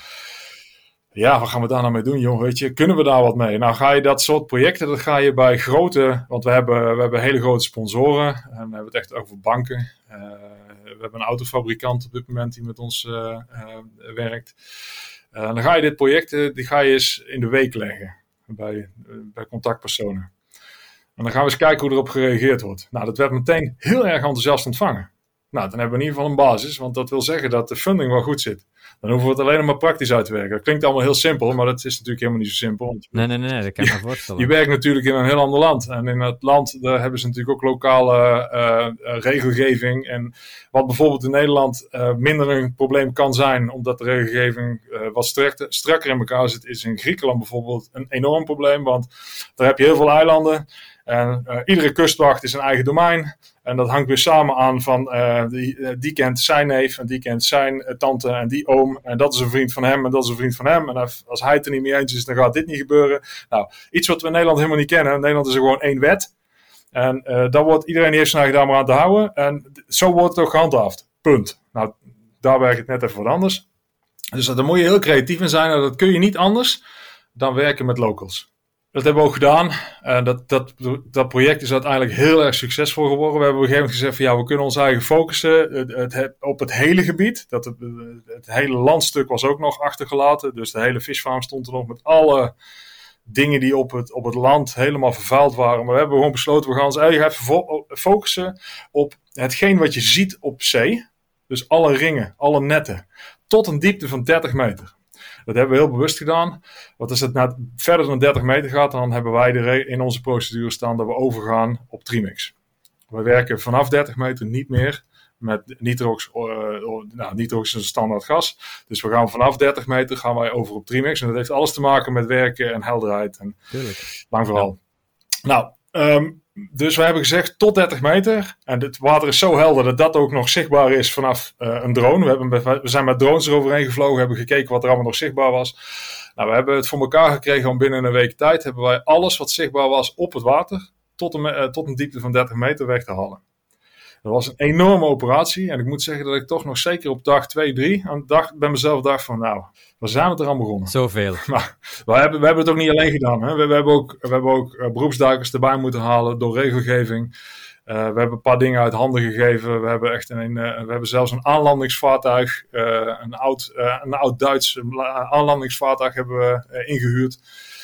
Ja, wat gaan we daar nou mee doen, jong? Weet je, kunnen we daar wat mee? Nou, ga je dat soort projecten, dat ga je bij grote, want we hebben, we hebben hele grote sponsoren. En we hebben het echt over banken. Uh, we hebben een autofabrikant op dit moment die met ons uh, uh, werkt. Uh, dan ga je dit project, uh, die ga je eens in de week leggen bij, uh, bij contactpersonen. En dan gaan we eens kijken hoe erop gereageerd wordt. Nou, dat werd meteen heel erg enthousiast ontvangen. Nou, dan hebben we in ieder geval een basis, want dat wil zeggen dat de funding wel goed zit. Dan hoeven we het alleen nog maar praktisch uit te werken. Dat klinkt allemaal heel simpel, maar dat is natuurlijk helemaal niet zo simpel. Want nee, nee, nee, dat kan ik me voorstellen. Je werkt natuurlijk in een heel ander land. En in het land, daar hebben ze natuurlijk ook lokale uh, uh, regelgeving. En wat bijvoorbeeld in Nederland uh, minder een probleem kan zijn, omdat de regelgeving uh, wat strak, strakker in elkaar zit, is in Griekenland bijvoorbeeld een enorm probleem. Want daar heb je heel veel eilanden. En uh, iedere kustwacht is een eigen domein. En dat hangt weer samen aan van uh, die, uh, die kent zijn neef en die kent zijn uh, tante en die oom. En dat is een vriend van hem en dat is een vriend van hem. En als, als hij het er niet mee eens is, dan gaat dit niet gebeuren. Nou, iets wat we in Nederland helemaal niet kennen. In Nederland is er gewoon één wet. En uh, daar wordt iedereen eerst naar gedaan om aan te houden. En zo wordt het ook gehandhaafd. Punt. Nou, daar werkt het net even wat anders. Dus daar moet je heel creatief in zijn. En dat kun je niet anders dan werken met locals. Dat hebben we ook gedaan. Uh, dat, dat, dat project is uiteindelijk heel erg succesvol geworden. We hebben op een gegeven moment gezegd van ja, we kunnen ons eigen focussen het, het, het, op het hele gebied. Dat het, het hele landstuk was ook nog achtergelaten. Dus de hele visfarm stond er nog met alle dingen die op het, op het land helemaal vervuild waren. Maar we hebben gewoon besloten, we gaan ons eigen even fo- focussen op hetgeen wat je ziet op zee. Dus alle ringen, alle netten. Tot een diepte van dertig meter. Dat hebben we heel bewust gedaan. Want als het naar verder dan dertig meter gaat, dan hebben wij de re- in onze procedure staan dat we overgaan op Trimix. We werken vanaf dertig meter niet meer met nitrox. Uh, nou, nitrox is een standaard gas. Dus we gaan vanaf dertig meter gaan wij over op Trimix. En dat heeft alles te maken met werken en helderheid. En Tuurlijk. lang vooral. Ja. Nou, um, dus we hebben gezegd tot dertig meter. En het water is zo helder dat dat ook nog zichtbaar is vanaf uh, een drone. We, hebben, we zijn met drones eroverheen gevlogen, hebben gekeken wat er allemaal nog zichtbaar was. Nou, we hebben het voor elkaar gekregen om binnen een week tijd hebben wij alles wat zichtbaar was op het water tot een, uh, tot een diepte van dertig meter weg te halen. Dat was een enorme operatie. En ik moet zeggen dat ik toch nog zeker op dag twee, drie aan de dag bij mezelf dacht van nou, waar zijn we eraan begonnen? Zoveel. Maar we hebben, we hebben het ook niet alleen gedaan. Hè? We, we hebben ook, we hebben ook uh, beroepsduikers erbij moeten halen door regelgeving. Uh, we hebben een paar dingen uit handen gegeven. We hebben, echt een, uh, we hebben zelfs een aanlandingsvaartuig, uh, een oud, uh, een oud Duits aanlandingsvaartuig hebben we uh, ingehuurd.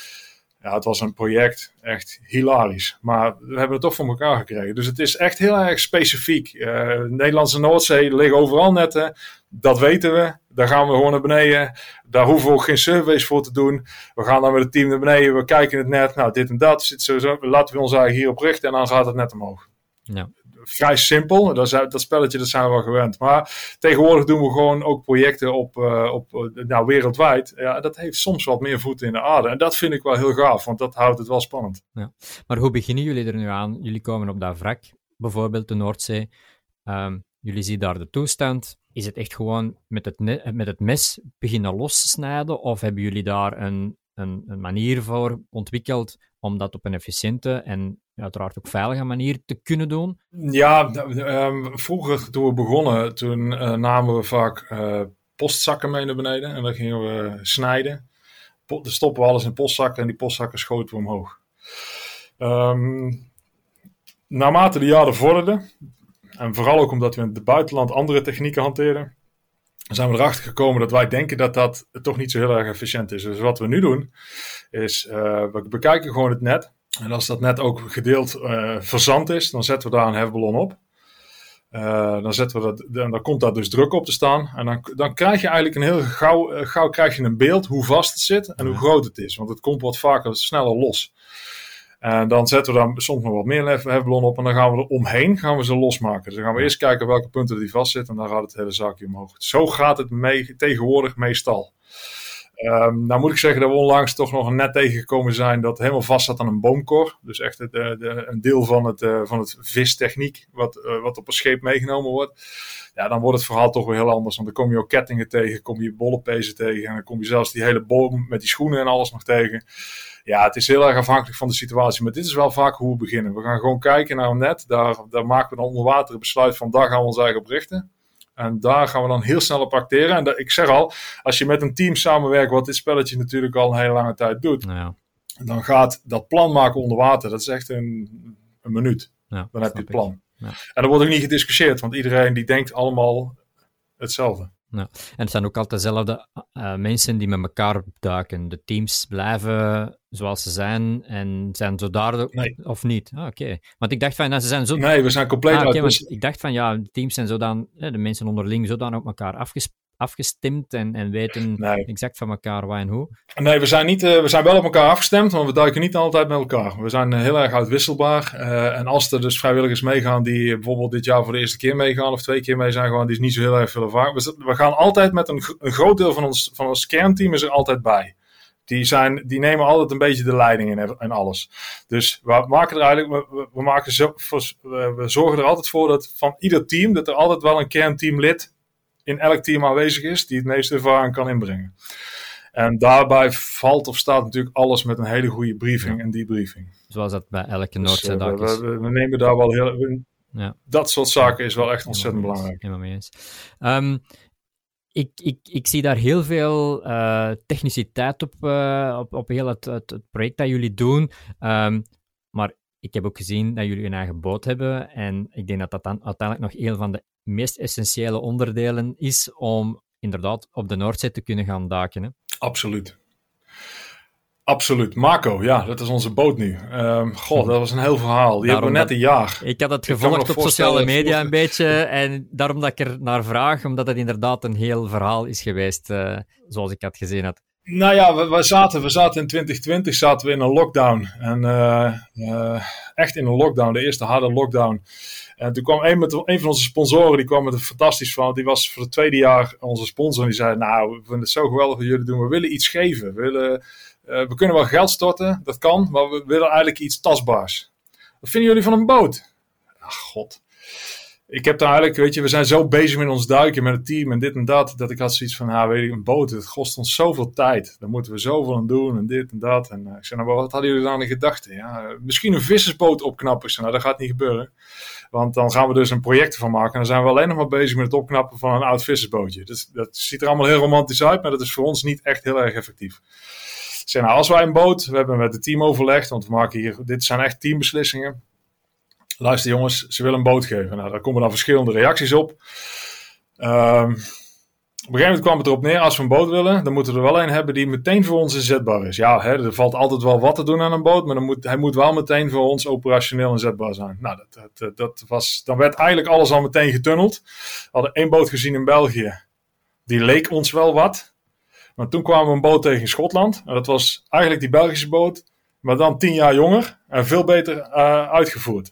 Ja, het was een project, echt hilarisch. Maar we hebben het toch voor elkaar gekregen. Dus het is echt heel erg specifiek. Uh, de Nederlandse Noordzee, er liggen overal netten. Dat weten we. Daar gaan we gewoon naar beneden. Daar hoeven we ook geen surveys voor te doen. We gaan dan met het team naar beneden. We kijken het net. Nou, dit en dat. Zit sowieso, laten we ons eigenlijk hierop richten. En dan gaat het net omhoog. Ja. Vrij simpel. Dat, is, dat spelletje dat zijn we wel gewend. Maar tegenwoordig doen we gewoon ook projecten op, uh, op, uh, nou, wereldwijd. Ja, dat heeft soms wat meer voeten in de aarde. En dat vind ik wel heel gaaf, want dat houdt het wel spannend. Ja. Maar hoe beginnen jullie er nu aan? Jullie komen op dat wrak, bijvoorbeeld de Noordzee. Um, jullie zien daar de toestand. Is het echt gewoon met het, ne- met het mes beginnen lossnijden? Of hebben jullie daar een, een, een manier voor ontwikkeld om dat op een efficiënte en uiteraard ook veilige manier te kunnen doen? Ja, um, vroeger toen we begonnen, toen uh, namen we vaak uh, postzakken mee naar beneden. En dan gingen we snijden. Po- dan stoppen we alles in postzakken en die postzakken schoten we omhoog. Um, naarmate de jaren vorderden, en vooral ook omdat we in het buitenland andere technieken hanteren, zijn we erachter gekomen dat wij denken dat dat toch niet zo heel erg efficiënt is. Dus wat we nu doen, is uh, we bekijken gewoon het net. En als dat net ook gedeeld uh, verzand is, dan zetten we daar een hefballon op. Uh, dan, zetten we dat, dan, dan komt daar dus druk op te staan. En dan, dan krijg je eigenlijk een heel gauw, uh, gauw krijg je een beeld hoe vast het zit en hoe groot het is. Want het komt wat vaker sneller los. En dan zetten we daar soms nog wat meer hefballon op. En dan gaan we er omheen gaan we ze losmaken. Dus dan gaan we eerst kijken welke punten die vastzitten. En dan gaat het hele zaakje omhoog. Zo gaat het mee, tegenwoordig meestal. Um, nou moet ik zeggen dat we onlangs toch nog een net tegengekomen zijn dat helemaal vast zat aan een boomkor. Dus echt het, de, de, een deel van het, uh, van het vistechniek wat, uh, wat op een scheep meegenomen wordt. Ja, dan wordt het verhaal toch weer heel anders. Want dan kom je ook kettingen tegen, kom je bollepezen tegen. En dan kom je zelfs die hele boom met die schoenen en alles nog tegen. Ja, het is heel erg afhankelijk van de situatie. Maar dit is wel vaak hoe we beginnen. We gaan gewoon kijken naar een net. Daar, daar maken we dan onder water een besluit van daar gaan we ons eigen op richten. En daar gaan we dan heel snel op acteren. En dat, ik zeg al, als je met een team samenwerkt, wat dit spelletje natuurlijk al een hele lange tijd doet, Ja. dan gaat dat plan maken onder water, dat is echt een, een minuut. Ja, Dan heb je het snap plan. Ja. En er wordt ook niet gediscussieerd, want iedereen die denkt allemaal hetzelfde. Ja. En het zijn ook altijd dezelfde uh, mensen die met elkaar duiken. De teams blijven zoals ze zijn en zijn zo daardoor... Nee. Of niet? Ah, oké. Okay. Want ik dacht van, nou, ze zijn zo... Nee, we zijn compleet ah, okay, uit. want ik dacht van, ja, de teams zijn zodan... De mensen onderling zodan op elkaar afges afgestemd en, en weten nee. exact van elkaar wat en hoe. Nee, we zijn, niet, uh, we zijn wel op elkaar afgestemd, maar we duiken niet altijd met elkaar. We zijn uh, heel erg uitwisselbaar. Uh, en als er dus vrijwilligers meegaan die bijvoorbeeld dit jaar voor de eerste keer meegaan of twee keer mee zijn, gewoon, die is niet zo heel erg veel ervaring. We, we gaan altijd met een, een groot deel van ons, van ons kernteam is er altijd bij. Die, zijn, die nemen altijd een beetje de leiding in en alles. Dus we maken er eigenlijk, we, we, maken zo, we, we zorgen er altijd voor dat van ieder team, dat er altijd wel een kernteamlid in elk team aanwezig is, die het meeste ervaring kan inbrengen. En daarbij valt of staat natuurlijk alles met een hele goede briefing en debriefing. Zoals dat bij elke dus, Noordzeedag uh, is. We, we nemen daar wel heel... We, ja. Dat soort zaken is wel echt ontzettend Helemaal belangrijk. Helemaal mee eens. Um, ik, ik, ik zie daar heel veel uh, techniciteit op, uh, op, op heel het, het, het project dat jullie doen. Um, maar ik heb ook gezien dat jullie een eigen boot hebben. En ik denk dat dat dan uiteindelijk nog een van de meest essentiële onderdelen is om inderdaad op de Noordzee te kunnen gaan duiken. Hè? Absoluut. Absoluut. Marco, ja, dat is onze boot nu. Um, God, dat was een heel verhaal. Die hebben we net een jaar. Ik had het gevolgd op sociale media een beetje. En daarom dat ik er naar vraag, omdat het inderdaad een heel verhaal is geweest, uh, zoals ik had gezien had. Nou ja, we, we, zaten, we zaten in twintig twintig zaten we in een lockdown. En uh, uh, echt in een lockdown, de eerste harde lockdown. En toen kwam een, met, een van onze sponsoren, die kwam met een fantastisch verhaal. Die was voor het tweede jaar onze sponsor. En die zei, nou, we vinden het zo geweldig wat jullie doen. We willen iets geven. We, willen, uh, we kunnen wel geld storten, dat kan. Maar we willen eigenlijk iets tastbaars. Wat vinden jullie van een boot? Ach, god. Ik heb daar eigenlijk, weet je, we zijn zo bezig met ons duiken, met het team en dit en dat, dat ik had zoiets van, ah, weet je, een boot, het kost ons zoveel tijd. Daar moeten we zoveel aan doen en dit en dat. En uh, ik zei, nou, wat hadden jullie dan in gedachten? Ja, uh, misschien een vissersboot opknappen. Ik zei, nou, dat gaat niet gebeuren. Want dan gaan we dus een project van maken en dan zijn we alleen nog maar bezig met het opknappen van een oud vissersbootje. Dus, dat ziet er allemaal heel romantisch uit, maar dat is voor ons niet echt heel erg effectief. Ik zei, nou, als wij een boot, we hebben met het team overlegd, want we maken hier, dit zijn echt teambeslissingen. Luister jongens, ze willen een boot geven. Nou, daar komen dan verschillende reacties op. Um, op een gegeven moment kwam het erop neer, als we een boot willen, dan moeten we er wel een hebben die meteen voor ons inzetbaar is. Ja, hè, er valt altijd wel wat te doen aan een boot, maar dan moet, hij moet wel meteen voor ons operationeel inzetbaar zijn. Nou, dat, dat, dat was, dan werd eigenlijk alles al meteen getunneld. We hadden één boot gezien in België, die leek ons wel wat. Maar toen kwamen we een boot tegen in Schotland. En dat was eigenlijk die Belgische boot, maar dan tien jaar jonger en veel beter uh, uitgevoerd.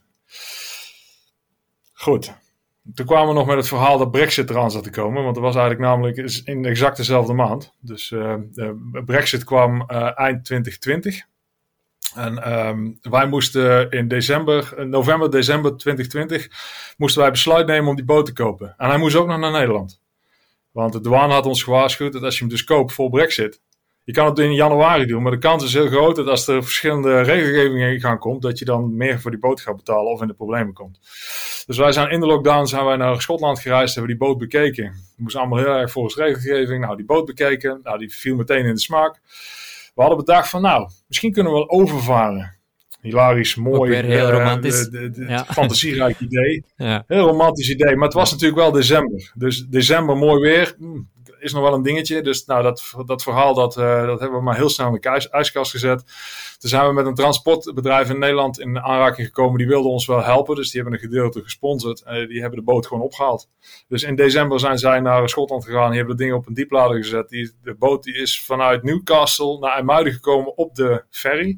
Goed. Toen kwamen we nog met het verhaal dat Brexit eraan zat te komen. Want dat was eigenlijk namelijk in exact dezelfde maand. Dus uh, de Brexit kwam uh, eind twintig twintig. En um, wij moesten in december, november, december twintig twintig, moesten wij besluit nemen om die boot te kopen. En hij moest ook nog naar Nederland. Want de douane had ons gewaarschuwd dat als je hem dus koopt voor Brexit, je kan het in januari doen, maar de kans is heel groot dat als er verschillende regelgevingen in gaan komen, dat je dan meer voor die boot gaat betalen of in de problemen komt. Dus wij zijn in de lockdown zijn wij naar Schotland gereisd, hebben die boot bekeken. We moesten allemaal heel erg volgens regelgeving. Nou, die boot bekeken, nou, die viel meteen in de smaak. We hadden bedacht van, nou, misschien kunnen we wel overvaren. Hilarisch, mooi. Ook weer heel uh, romantisch. De, de, de, ja. Fantasierijk idee. Ja. Heel romantisch idee, maar het was natuurlijk wel december. Dus december mooi weer, is nog wel een dingetje. Dus nou, dat, dat verhaal dat, uh, dat hebben we maar heel snel in de ijs, ijskast gezet. Toen zijn we met een transportbedrijf in Nederland in aanraking gekomen. Die wilden ons wel helpen, dus die hebben een gedeelte gesponsord. En die hebben de boot gewoon opgehaald. Dus in december zijn zij naar Schotland gegaan. Die hebben de dingen op een dieplader gezet. Die, de boot die is vanuit Newcastle naar IJmuiden gekomen op de ferry.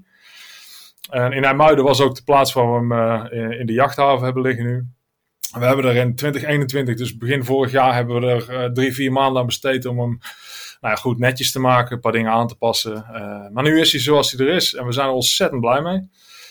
En in IJmuiden was ook de plaats waar we hem uh, in de jachthaven hebben liggen nu. We hebben er in twintig eenentwintig, dus begin vorig jaar, hebben we er uh, drie, vier maanden aan besteed om hem nou ja, goed netjes te maken, een paar dingen aan te passen. Uh, maar nu is hij zoals hij er is en we zijn er ontzettend blij mee.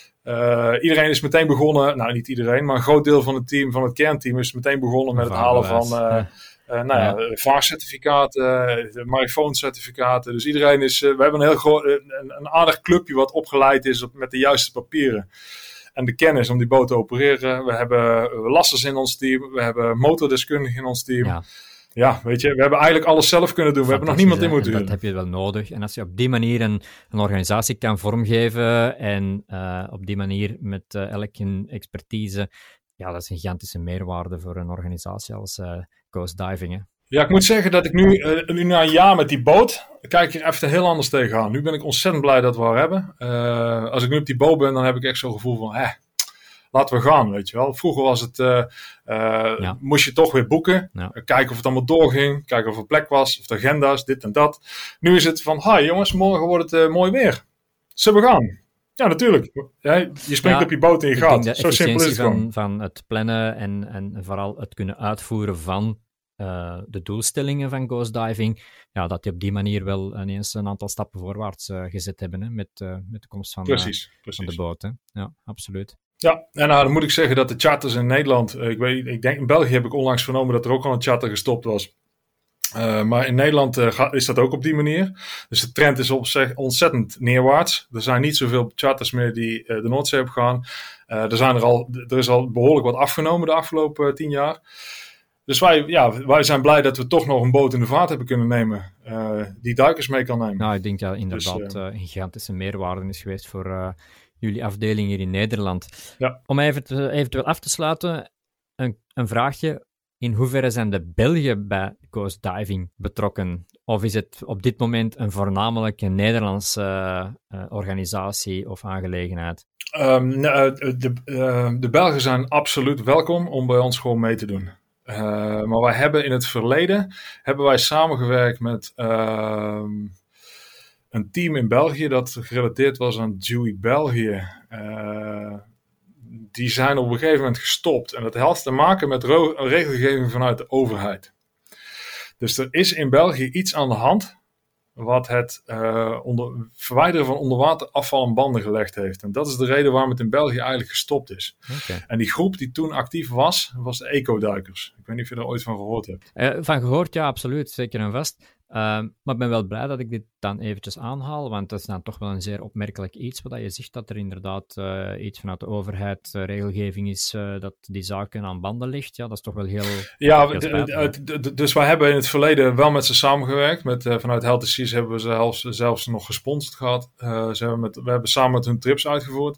Uh, iedereen is meteen begonnen, nou niet iedereen, maar een groot deel van het team, van het kernteam is meteen begonnen met het halen van uh, uh, nou ja, ja. vaarcertificaten, uh, marifooncertificaten. Dus iedereen is, uh, we hebben een heel groot, uh, een, een aardig clubje wat opgeleid is op, met de juiste papieren. En de kennis om die boot te opereren. We hebben lassers in ons team. We hebben motordeskundigen in ons team. Ja. ja, weet je, we hebben eigenlijk alles zelf kunnen doen. We hebben nog niemand in moeten doen. Dat heb je wel nodig. En als je op die manier een, een organisatie kan vormgeven en uh, op die manier met uh, elke expertise, ja, dat is een gigantische meerwaarde voor een organisatie als uh, Coast Diving. Hè. Ja, ik moet zeggen dat ik nu, uh, nu na een jaar met die boot, kijk ik er even heel anders tegenaan. Nu ben ik ontzettend blij dat we haar hebben. Uh, als ik nu op die boot ben, dan heb ik echt zo'n gevoel van, hè, laten we gaan, weet je wel. Vroeger was het, uh, uh, ja. moest je toch weer boeken, ja. uh, kijken of het allemaal doorging, kijken of er plek was, of de agenda's, dit en dat. Nu is het van, hi jongens, morgen wordt het uh, mooi weer. Zullen we gaan? Ja, natuurlijk. Ja, je springt ja, op je boot en je gaat. Zo simpel is het van, gewoon. Van het plannen en, en vooral het kunnen uitvoeren van Uh, de doelstellingen van Coast Diving, ja, dat die op die manier wel ineens een aantal stappen voorwaarts uh, gezet hebben, hè, met, uh, met de komst van, precies, uh, precies. van de boot. Hè. Ja, absoluut. Ja, en nou, dan moet ik zeggen dat de charters in Nederland, uh, ik, weet, ik denk in België heb ik onlangs vernomen dat er ook al een charter gestopt was. Uh, maar in Nederland uh, ga, is dat ook op die manier. Dus de trend is op zich ontzettend neerwaarts. Er zijn niet zoveel charters meer die uh, de Noordzee op gaan. Uh, er, zijn er, al, er is al behoorlijk wat afgenomen de afgelopen uh, tien jaar. Dus wij, ja, wij zijn blij dat we toch nog een boot in de vaart hebben kunnen nemen uh, die duikers mee kan nemen. Nou, ik denk dat inderdaad dus, uh, uh, een gigantische meerwaarde is geweest voor uh, jullie afdeling hier in Nederland. Ja. Om even te, eventueel af te sluiten, een, een vraagje. In hoeverre zijn de Belgen bij Coast Diving betrokken? Of is het op dit moment een voornamelijk een Nederlandse uh, uh, organisatie of aangelegenheid? Um, de, de, uh, de Belgen zijn absoluut welkom om bij ons gewoon mee te doen. Uh, maar wij hebben in het verleden hebben wij samengewerkt met uh, een team in België dat gerelateerd was aan D U I België. Uh, die zijn op een gegeven moment gestopt. En dat heeft te maken met ro- regelgeving vanuit de overheid. Dus er is in België iets aan de hand wat het uh, onder, verwijderen van onderwaterafval en banden gelegd heeft. En dat is de reden waarom het in België eigenlijk gestopt is. Okay. En die groep die toen actief was, was de ecoduikers. Ik weet niet of je er ooit van gehoord hebt. Uh, van gehoord, ja, absoluut. Zeker en vast. Uh, maar ik ben wel blij dat ik dit dan eventjes aanhaal, want dat is dan toch wel een zeer opmerkelijk iets, wat je zegt dat er inderdaad uh, iets vanuit de overheid, uh, regelgeving is, uh, dat die zaken aan banden ligt. Ja, dat is toch wel heel... Ja, heel d- d- d- dus wij hebben in het verleden wel met ze samengewerkt. Met, uh, vanuit Healthy Seas hebben we zelfs, zelfs nog gesponsord gehad. Uh, ze hebben met, we hebben samen met hun trips uitgevoerd.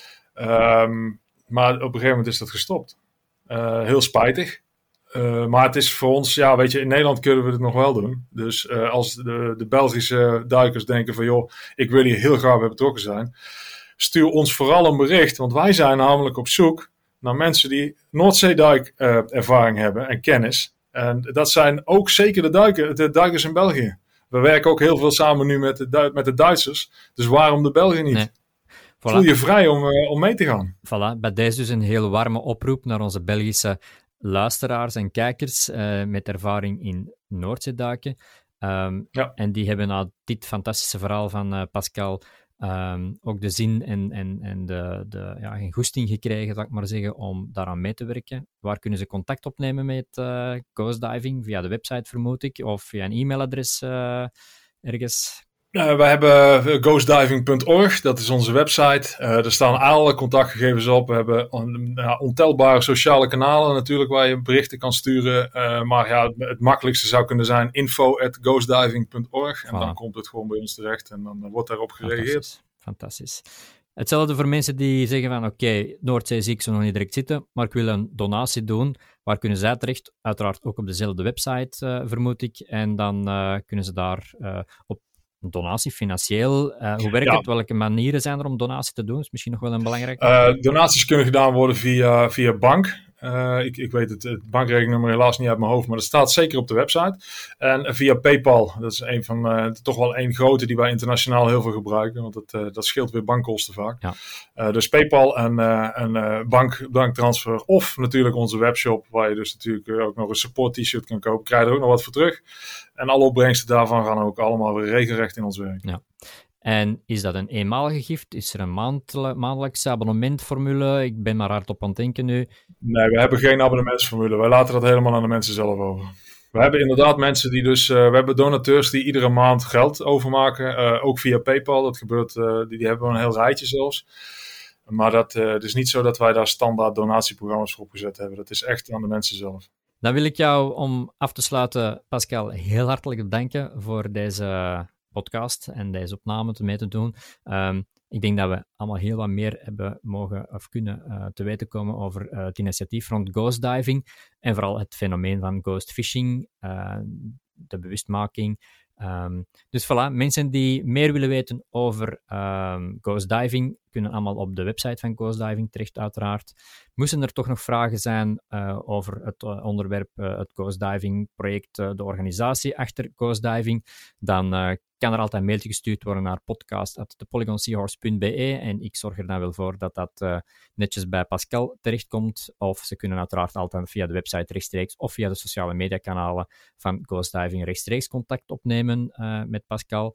Um, maar op een gegeven moment is dat gestopt. Uh, heel spijtig. Uh, maar het is voor ons, ja, weet je, in Nederland kunnen we het nog wel doen. Dus uh, als de, de Belgische duikers denken van, joh, ik wil hier heel graag bij betrokken zijn, stuur ons vooral een bericht. Want wij zijn namelijk op zoek naar mensen die Noordzeeduik uh, ervaring hebben en kennis. En dat zijn ook zeker de, duiker, de duikers in België. We werken ook heel veel samen nu met de, Du- met de Duitsers. Dus waarom de Belgen niet? Nee. Voilà. Voel je vrij om, uh, om mee te gaan. Voilà, bij deze dus een heel warme oproep naar onze Belgische luisteraars en kijkers uh, met ervaring in Noordzeeduiken. Um, ja. En die hebben na dit fantastische verhaal van uh, Pascal um, ook de zin en, en, en de, de ja, geen goesting gekregen, zal ik maar zeggen, om daaraan mee te werken. Waar kunnen ze contact opnemen met uh, Ghost Diving? Via de website, vermoed ik, of via een e-mailadres uh, ergens? Uh, wij hebben ghost diving punt org, dat is onze website. Uh, er staan alle contactgegevens op. We hebben on, uh, ontelbare sociale kanalen natuurlijk waar je berichten kan sturen. Uh, maar ja, het, het makkelijkste zou kunnen zijn info at ghost diving punt org. En voilà. Dan komt het gewoon bij ons terecht en dan wordt daarop gereageerd. Fantastisch. Fantastisch. Hetzelfde voor mensen die zeggen van oké, okay, Noordzee zie ik zo nog niet direct zitten, maar ik wil een donatie doen. Waar kunnen zij terecht? Uiteraard ook op dezelfde website, uh, vermoed ik. En dan uh, kunnen ze daar uh, op donatie, financieel. Uh, hoe werkt ja. het? Welke manieren zijn er om donatie te doen? Dat is misschien nog wel een belangrijke. Uh, donaties kunnen gedaan worden via, via bank. Uh, ik, ik weet het, het bankrekeningnummer helaas niet uit mijn hoofd, maar dat staat zeker op de website. En via PayPal, dat is een van, uh, toch wel één grote die wij internationaal heel veel gebruiken, want dat, uh, dat scheelt weer bankkosten vaak. Ja. Uh, dus PayPal en, uh, en uh, bank, banktransfer of natuurlijk onze webshop, waar je dus natuurlijk ook nog een support t-shirt kan kopen, krijg je er ook nog wat voor terug. En alle opbrengsten daarvan gaan ook allemaal weer regelrecht in ons werk. Ja. En is dat een eenmalige gift? Is er een maandel- maandelijkse abonnementformule? Ik ben maar hard op aan het denken nu. Nee, we hebben geen abonnementsformule. Wij laten dat helemaal aan de mensen zelf over. We hebben inderdaad mensen die dus... Uh, we hebben donateurs die iedere maand geld overmaken. Uh, ook via PayPal. Dat gebeurt... Uh, die, die hebben we een heel rijtje zelfs. Maar dat uh, het is niet zo dat wij daar standaard donatieprogramma's voor opgezet hebben. Dat is echt aan de mensen zelf. Dan wil ik jou, om af te sluiten, Pascal, heel hartelijk bedanken voor deze podcast en deze opname te mee te doen. Um, ik denk dat we allemaal heel wat meer hebben mogen of kunnen uh, te weten komen over uh, het initiatief rond ghost diving en vooral het fenomeen van ghost fishing, uh, de bewustmaking. Um, dus voilà, mensen die meer willen weten over um, ghost diving kunnen allemaal op de website van Ghost Diving terecht, uiteraard. Moesten er toch nog vragen zijn uh, over het uh, onderwerp, uh, het Ghost Diving project, uh, de organisatie achter Ghost Diving, dan uh, kan er altijd een mailtje gestuurd worden naar podcast at the polygon seahorse punt b e en ik zorg er dan wel voor dat dat uh, netjes bij Pascal terechtkomt. Of ze kunnen uiteraard altijd via de website rechtstreeks of via de sociale mediakanalen van Ghost Diving rechtstreeks contact opnemen uh, met Pascal.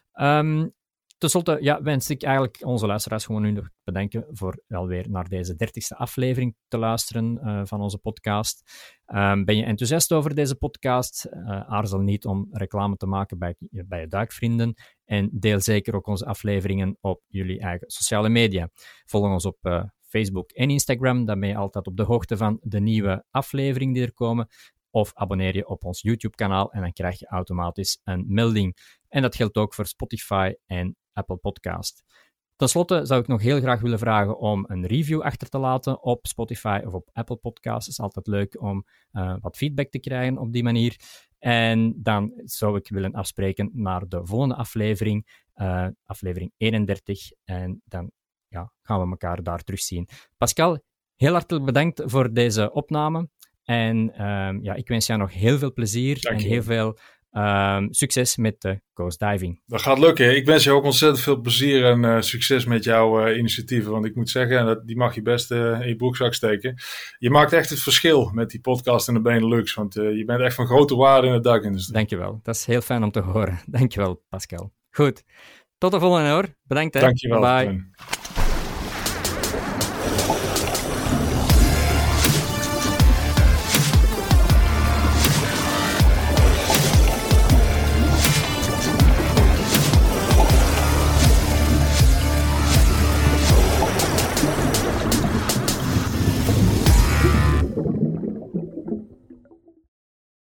Um, Ten slotte ja, wens ik eigenlijk onze luisteraars gewoon nu nog bedanken voor alweer naar deze dertigste aflevering te luisteren uh, van onze podcast. Um, ben je enthousiast over deze podcast? Uh, aarzel niet om reclame te maken bij, bij je duikvrienden. En deel zeker ook onze afleveringen op jullie eigen sociale media. Volg ons op uh, Facebook en Instagram. Dan ben je altijd op de hoogte van de nieuwe afleveringen die er komen. Of abonneer je op ons YouTube-kanaal en dan krijg je automatisch een melding. En dat geldt ook voor Spotify en Apple Podcast. Ten slotte zou ik nog heel graag willen vragen om een review achter te laten op Spotify of op Apple Podcast. Het is altijd leuk om uh, wat feedback te krijgen op die manier. En dan zou ik willen afspreken naar de volgende aflevering, uh, aflevering eenendertig. En dan ja, gaan we elkaar daar terugzien. Pascal, heel hartelijk bedankt voor deze opname. En um, ja, ik wens jou nog heel veel plezier Dank en je. heel veel um, succes met de Ghost Diving. Dat gaat lukken. Ik wens je ook ontzettend veel plezier en uh, succes met jouw uh, initiatieven. Want ik moet zeggen, dat, die mag je best uh, in je broekzak steken. Je maakt echt het verschil met die podcast in de Benelux. Want uh, je bent echt van grote waarde in de duikindustrie. Dankjewel. Dat is heel fijn om te horen. Dankjewel, Pascal. Goed. Tot de volgende hoor. Bedankt. Hè. Dankjewel. Bye.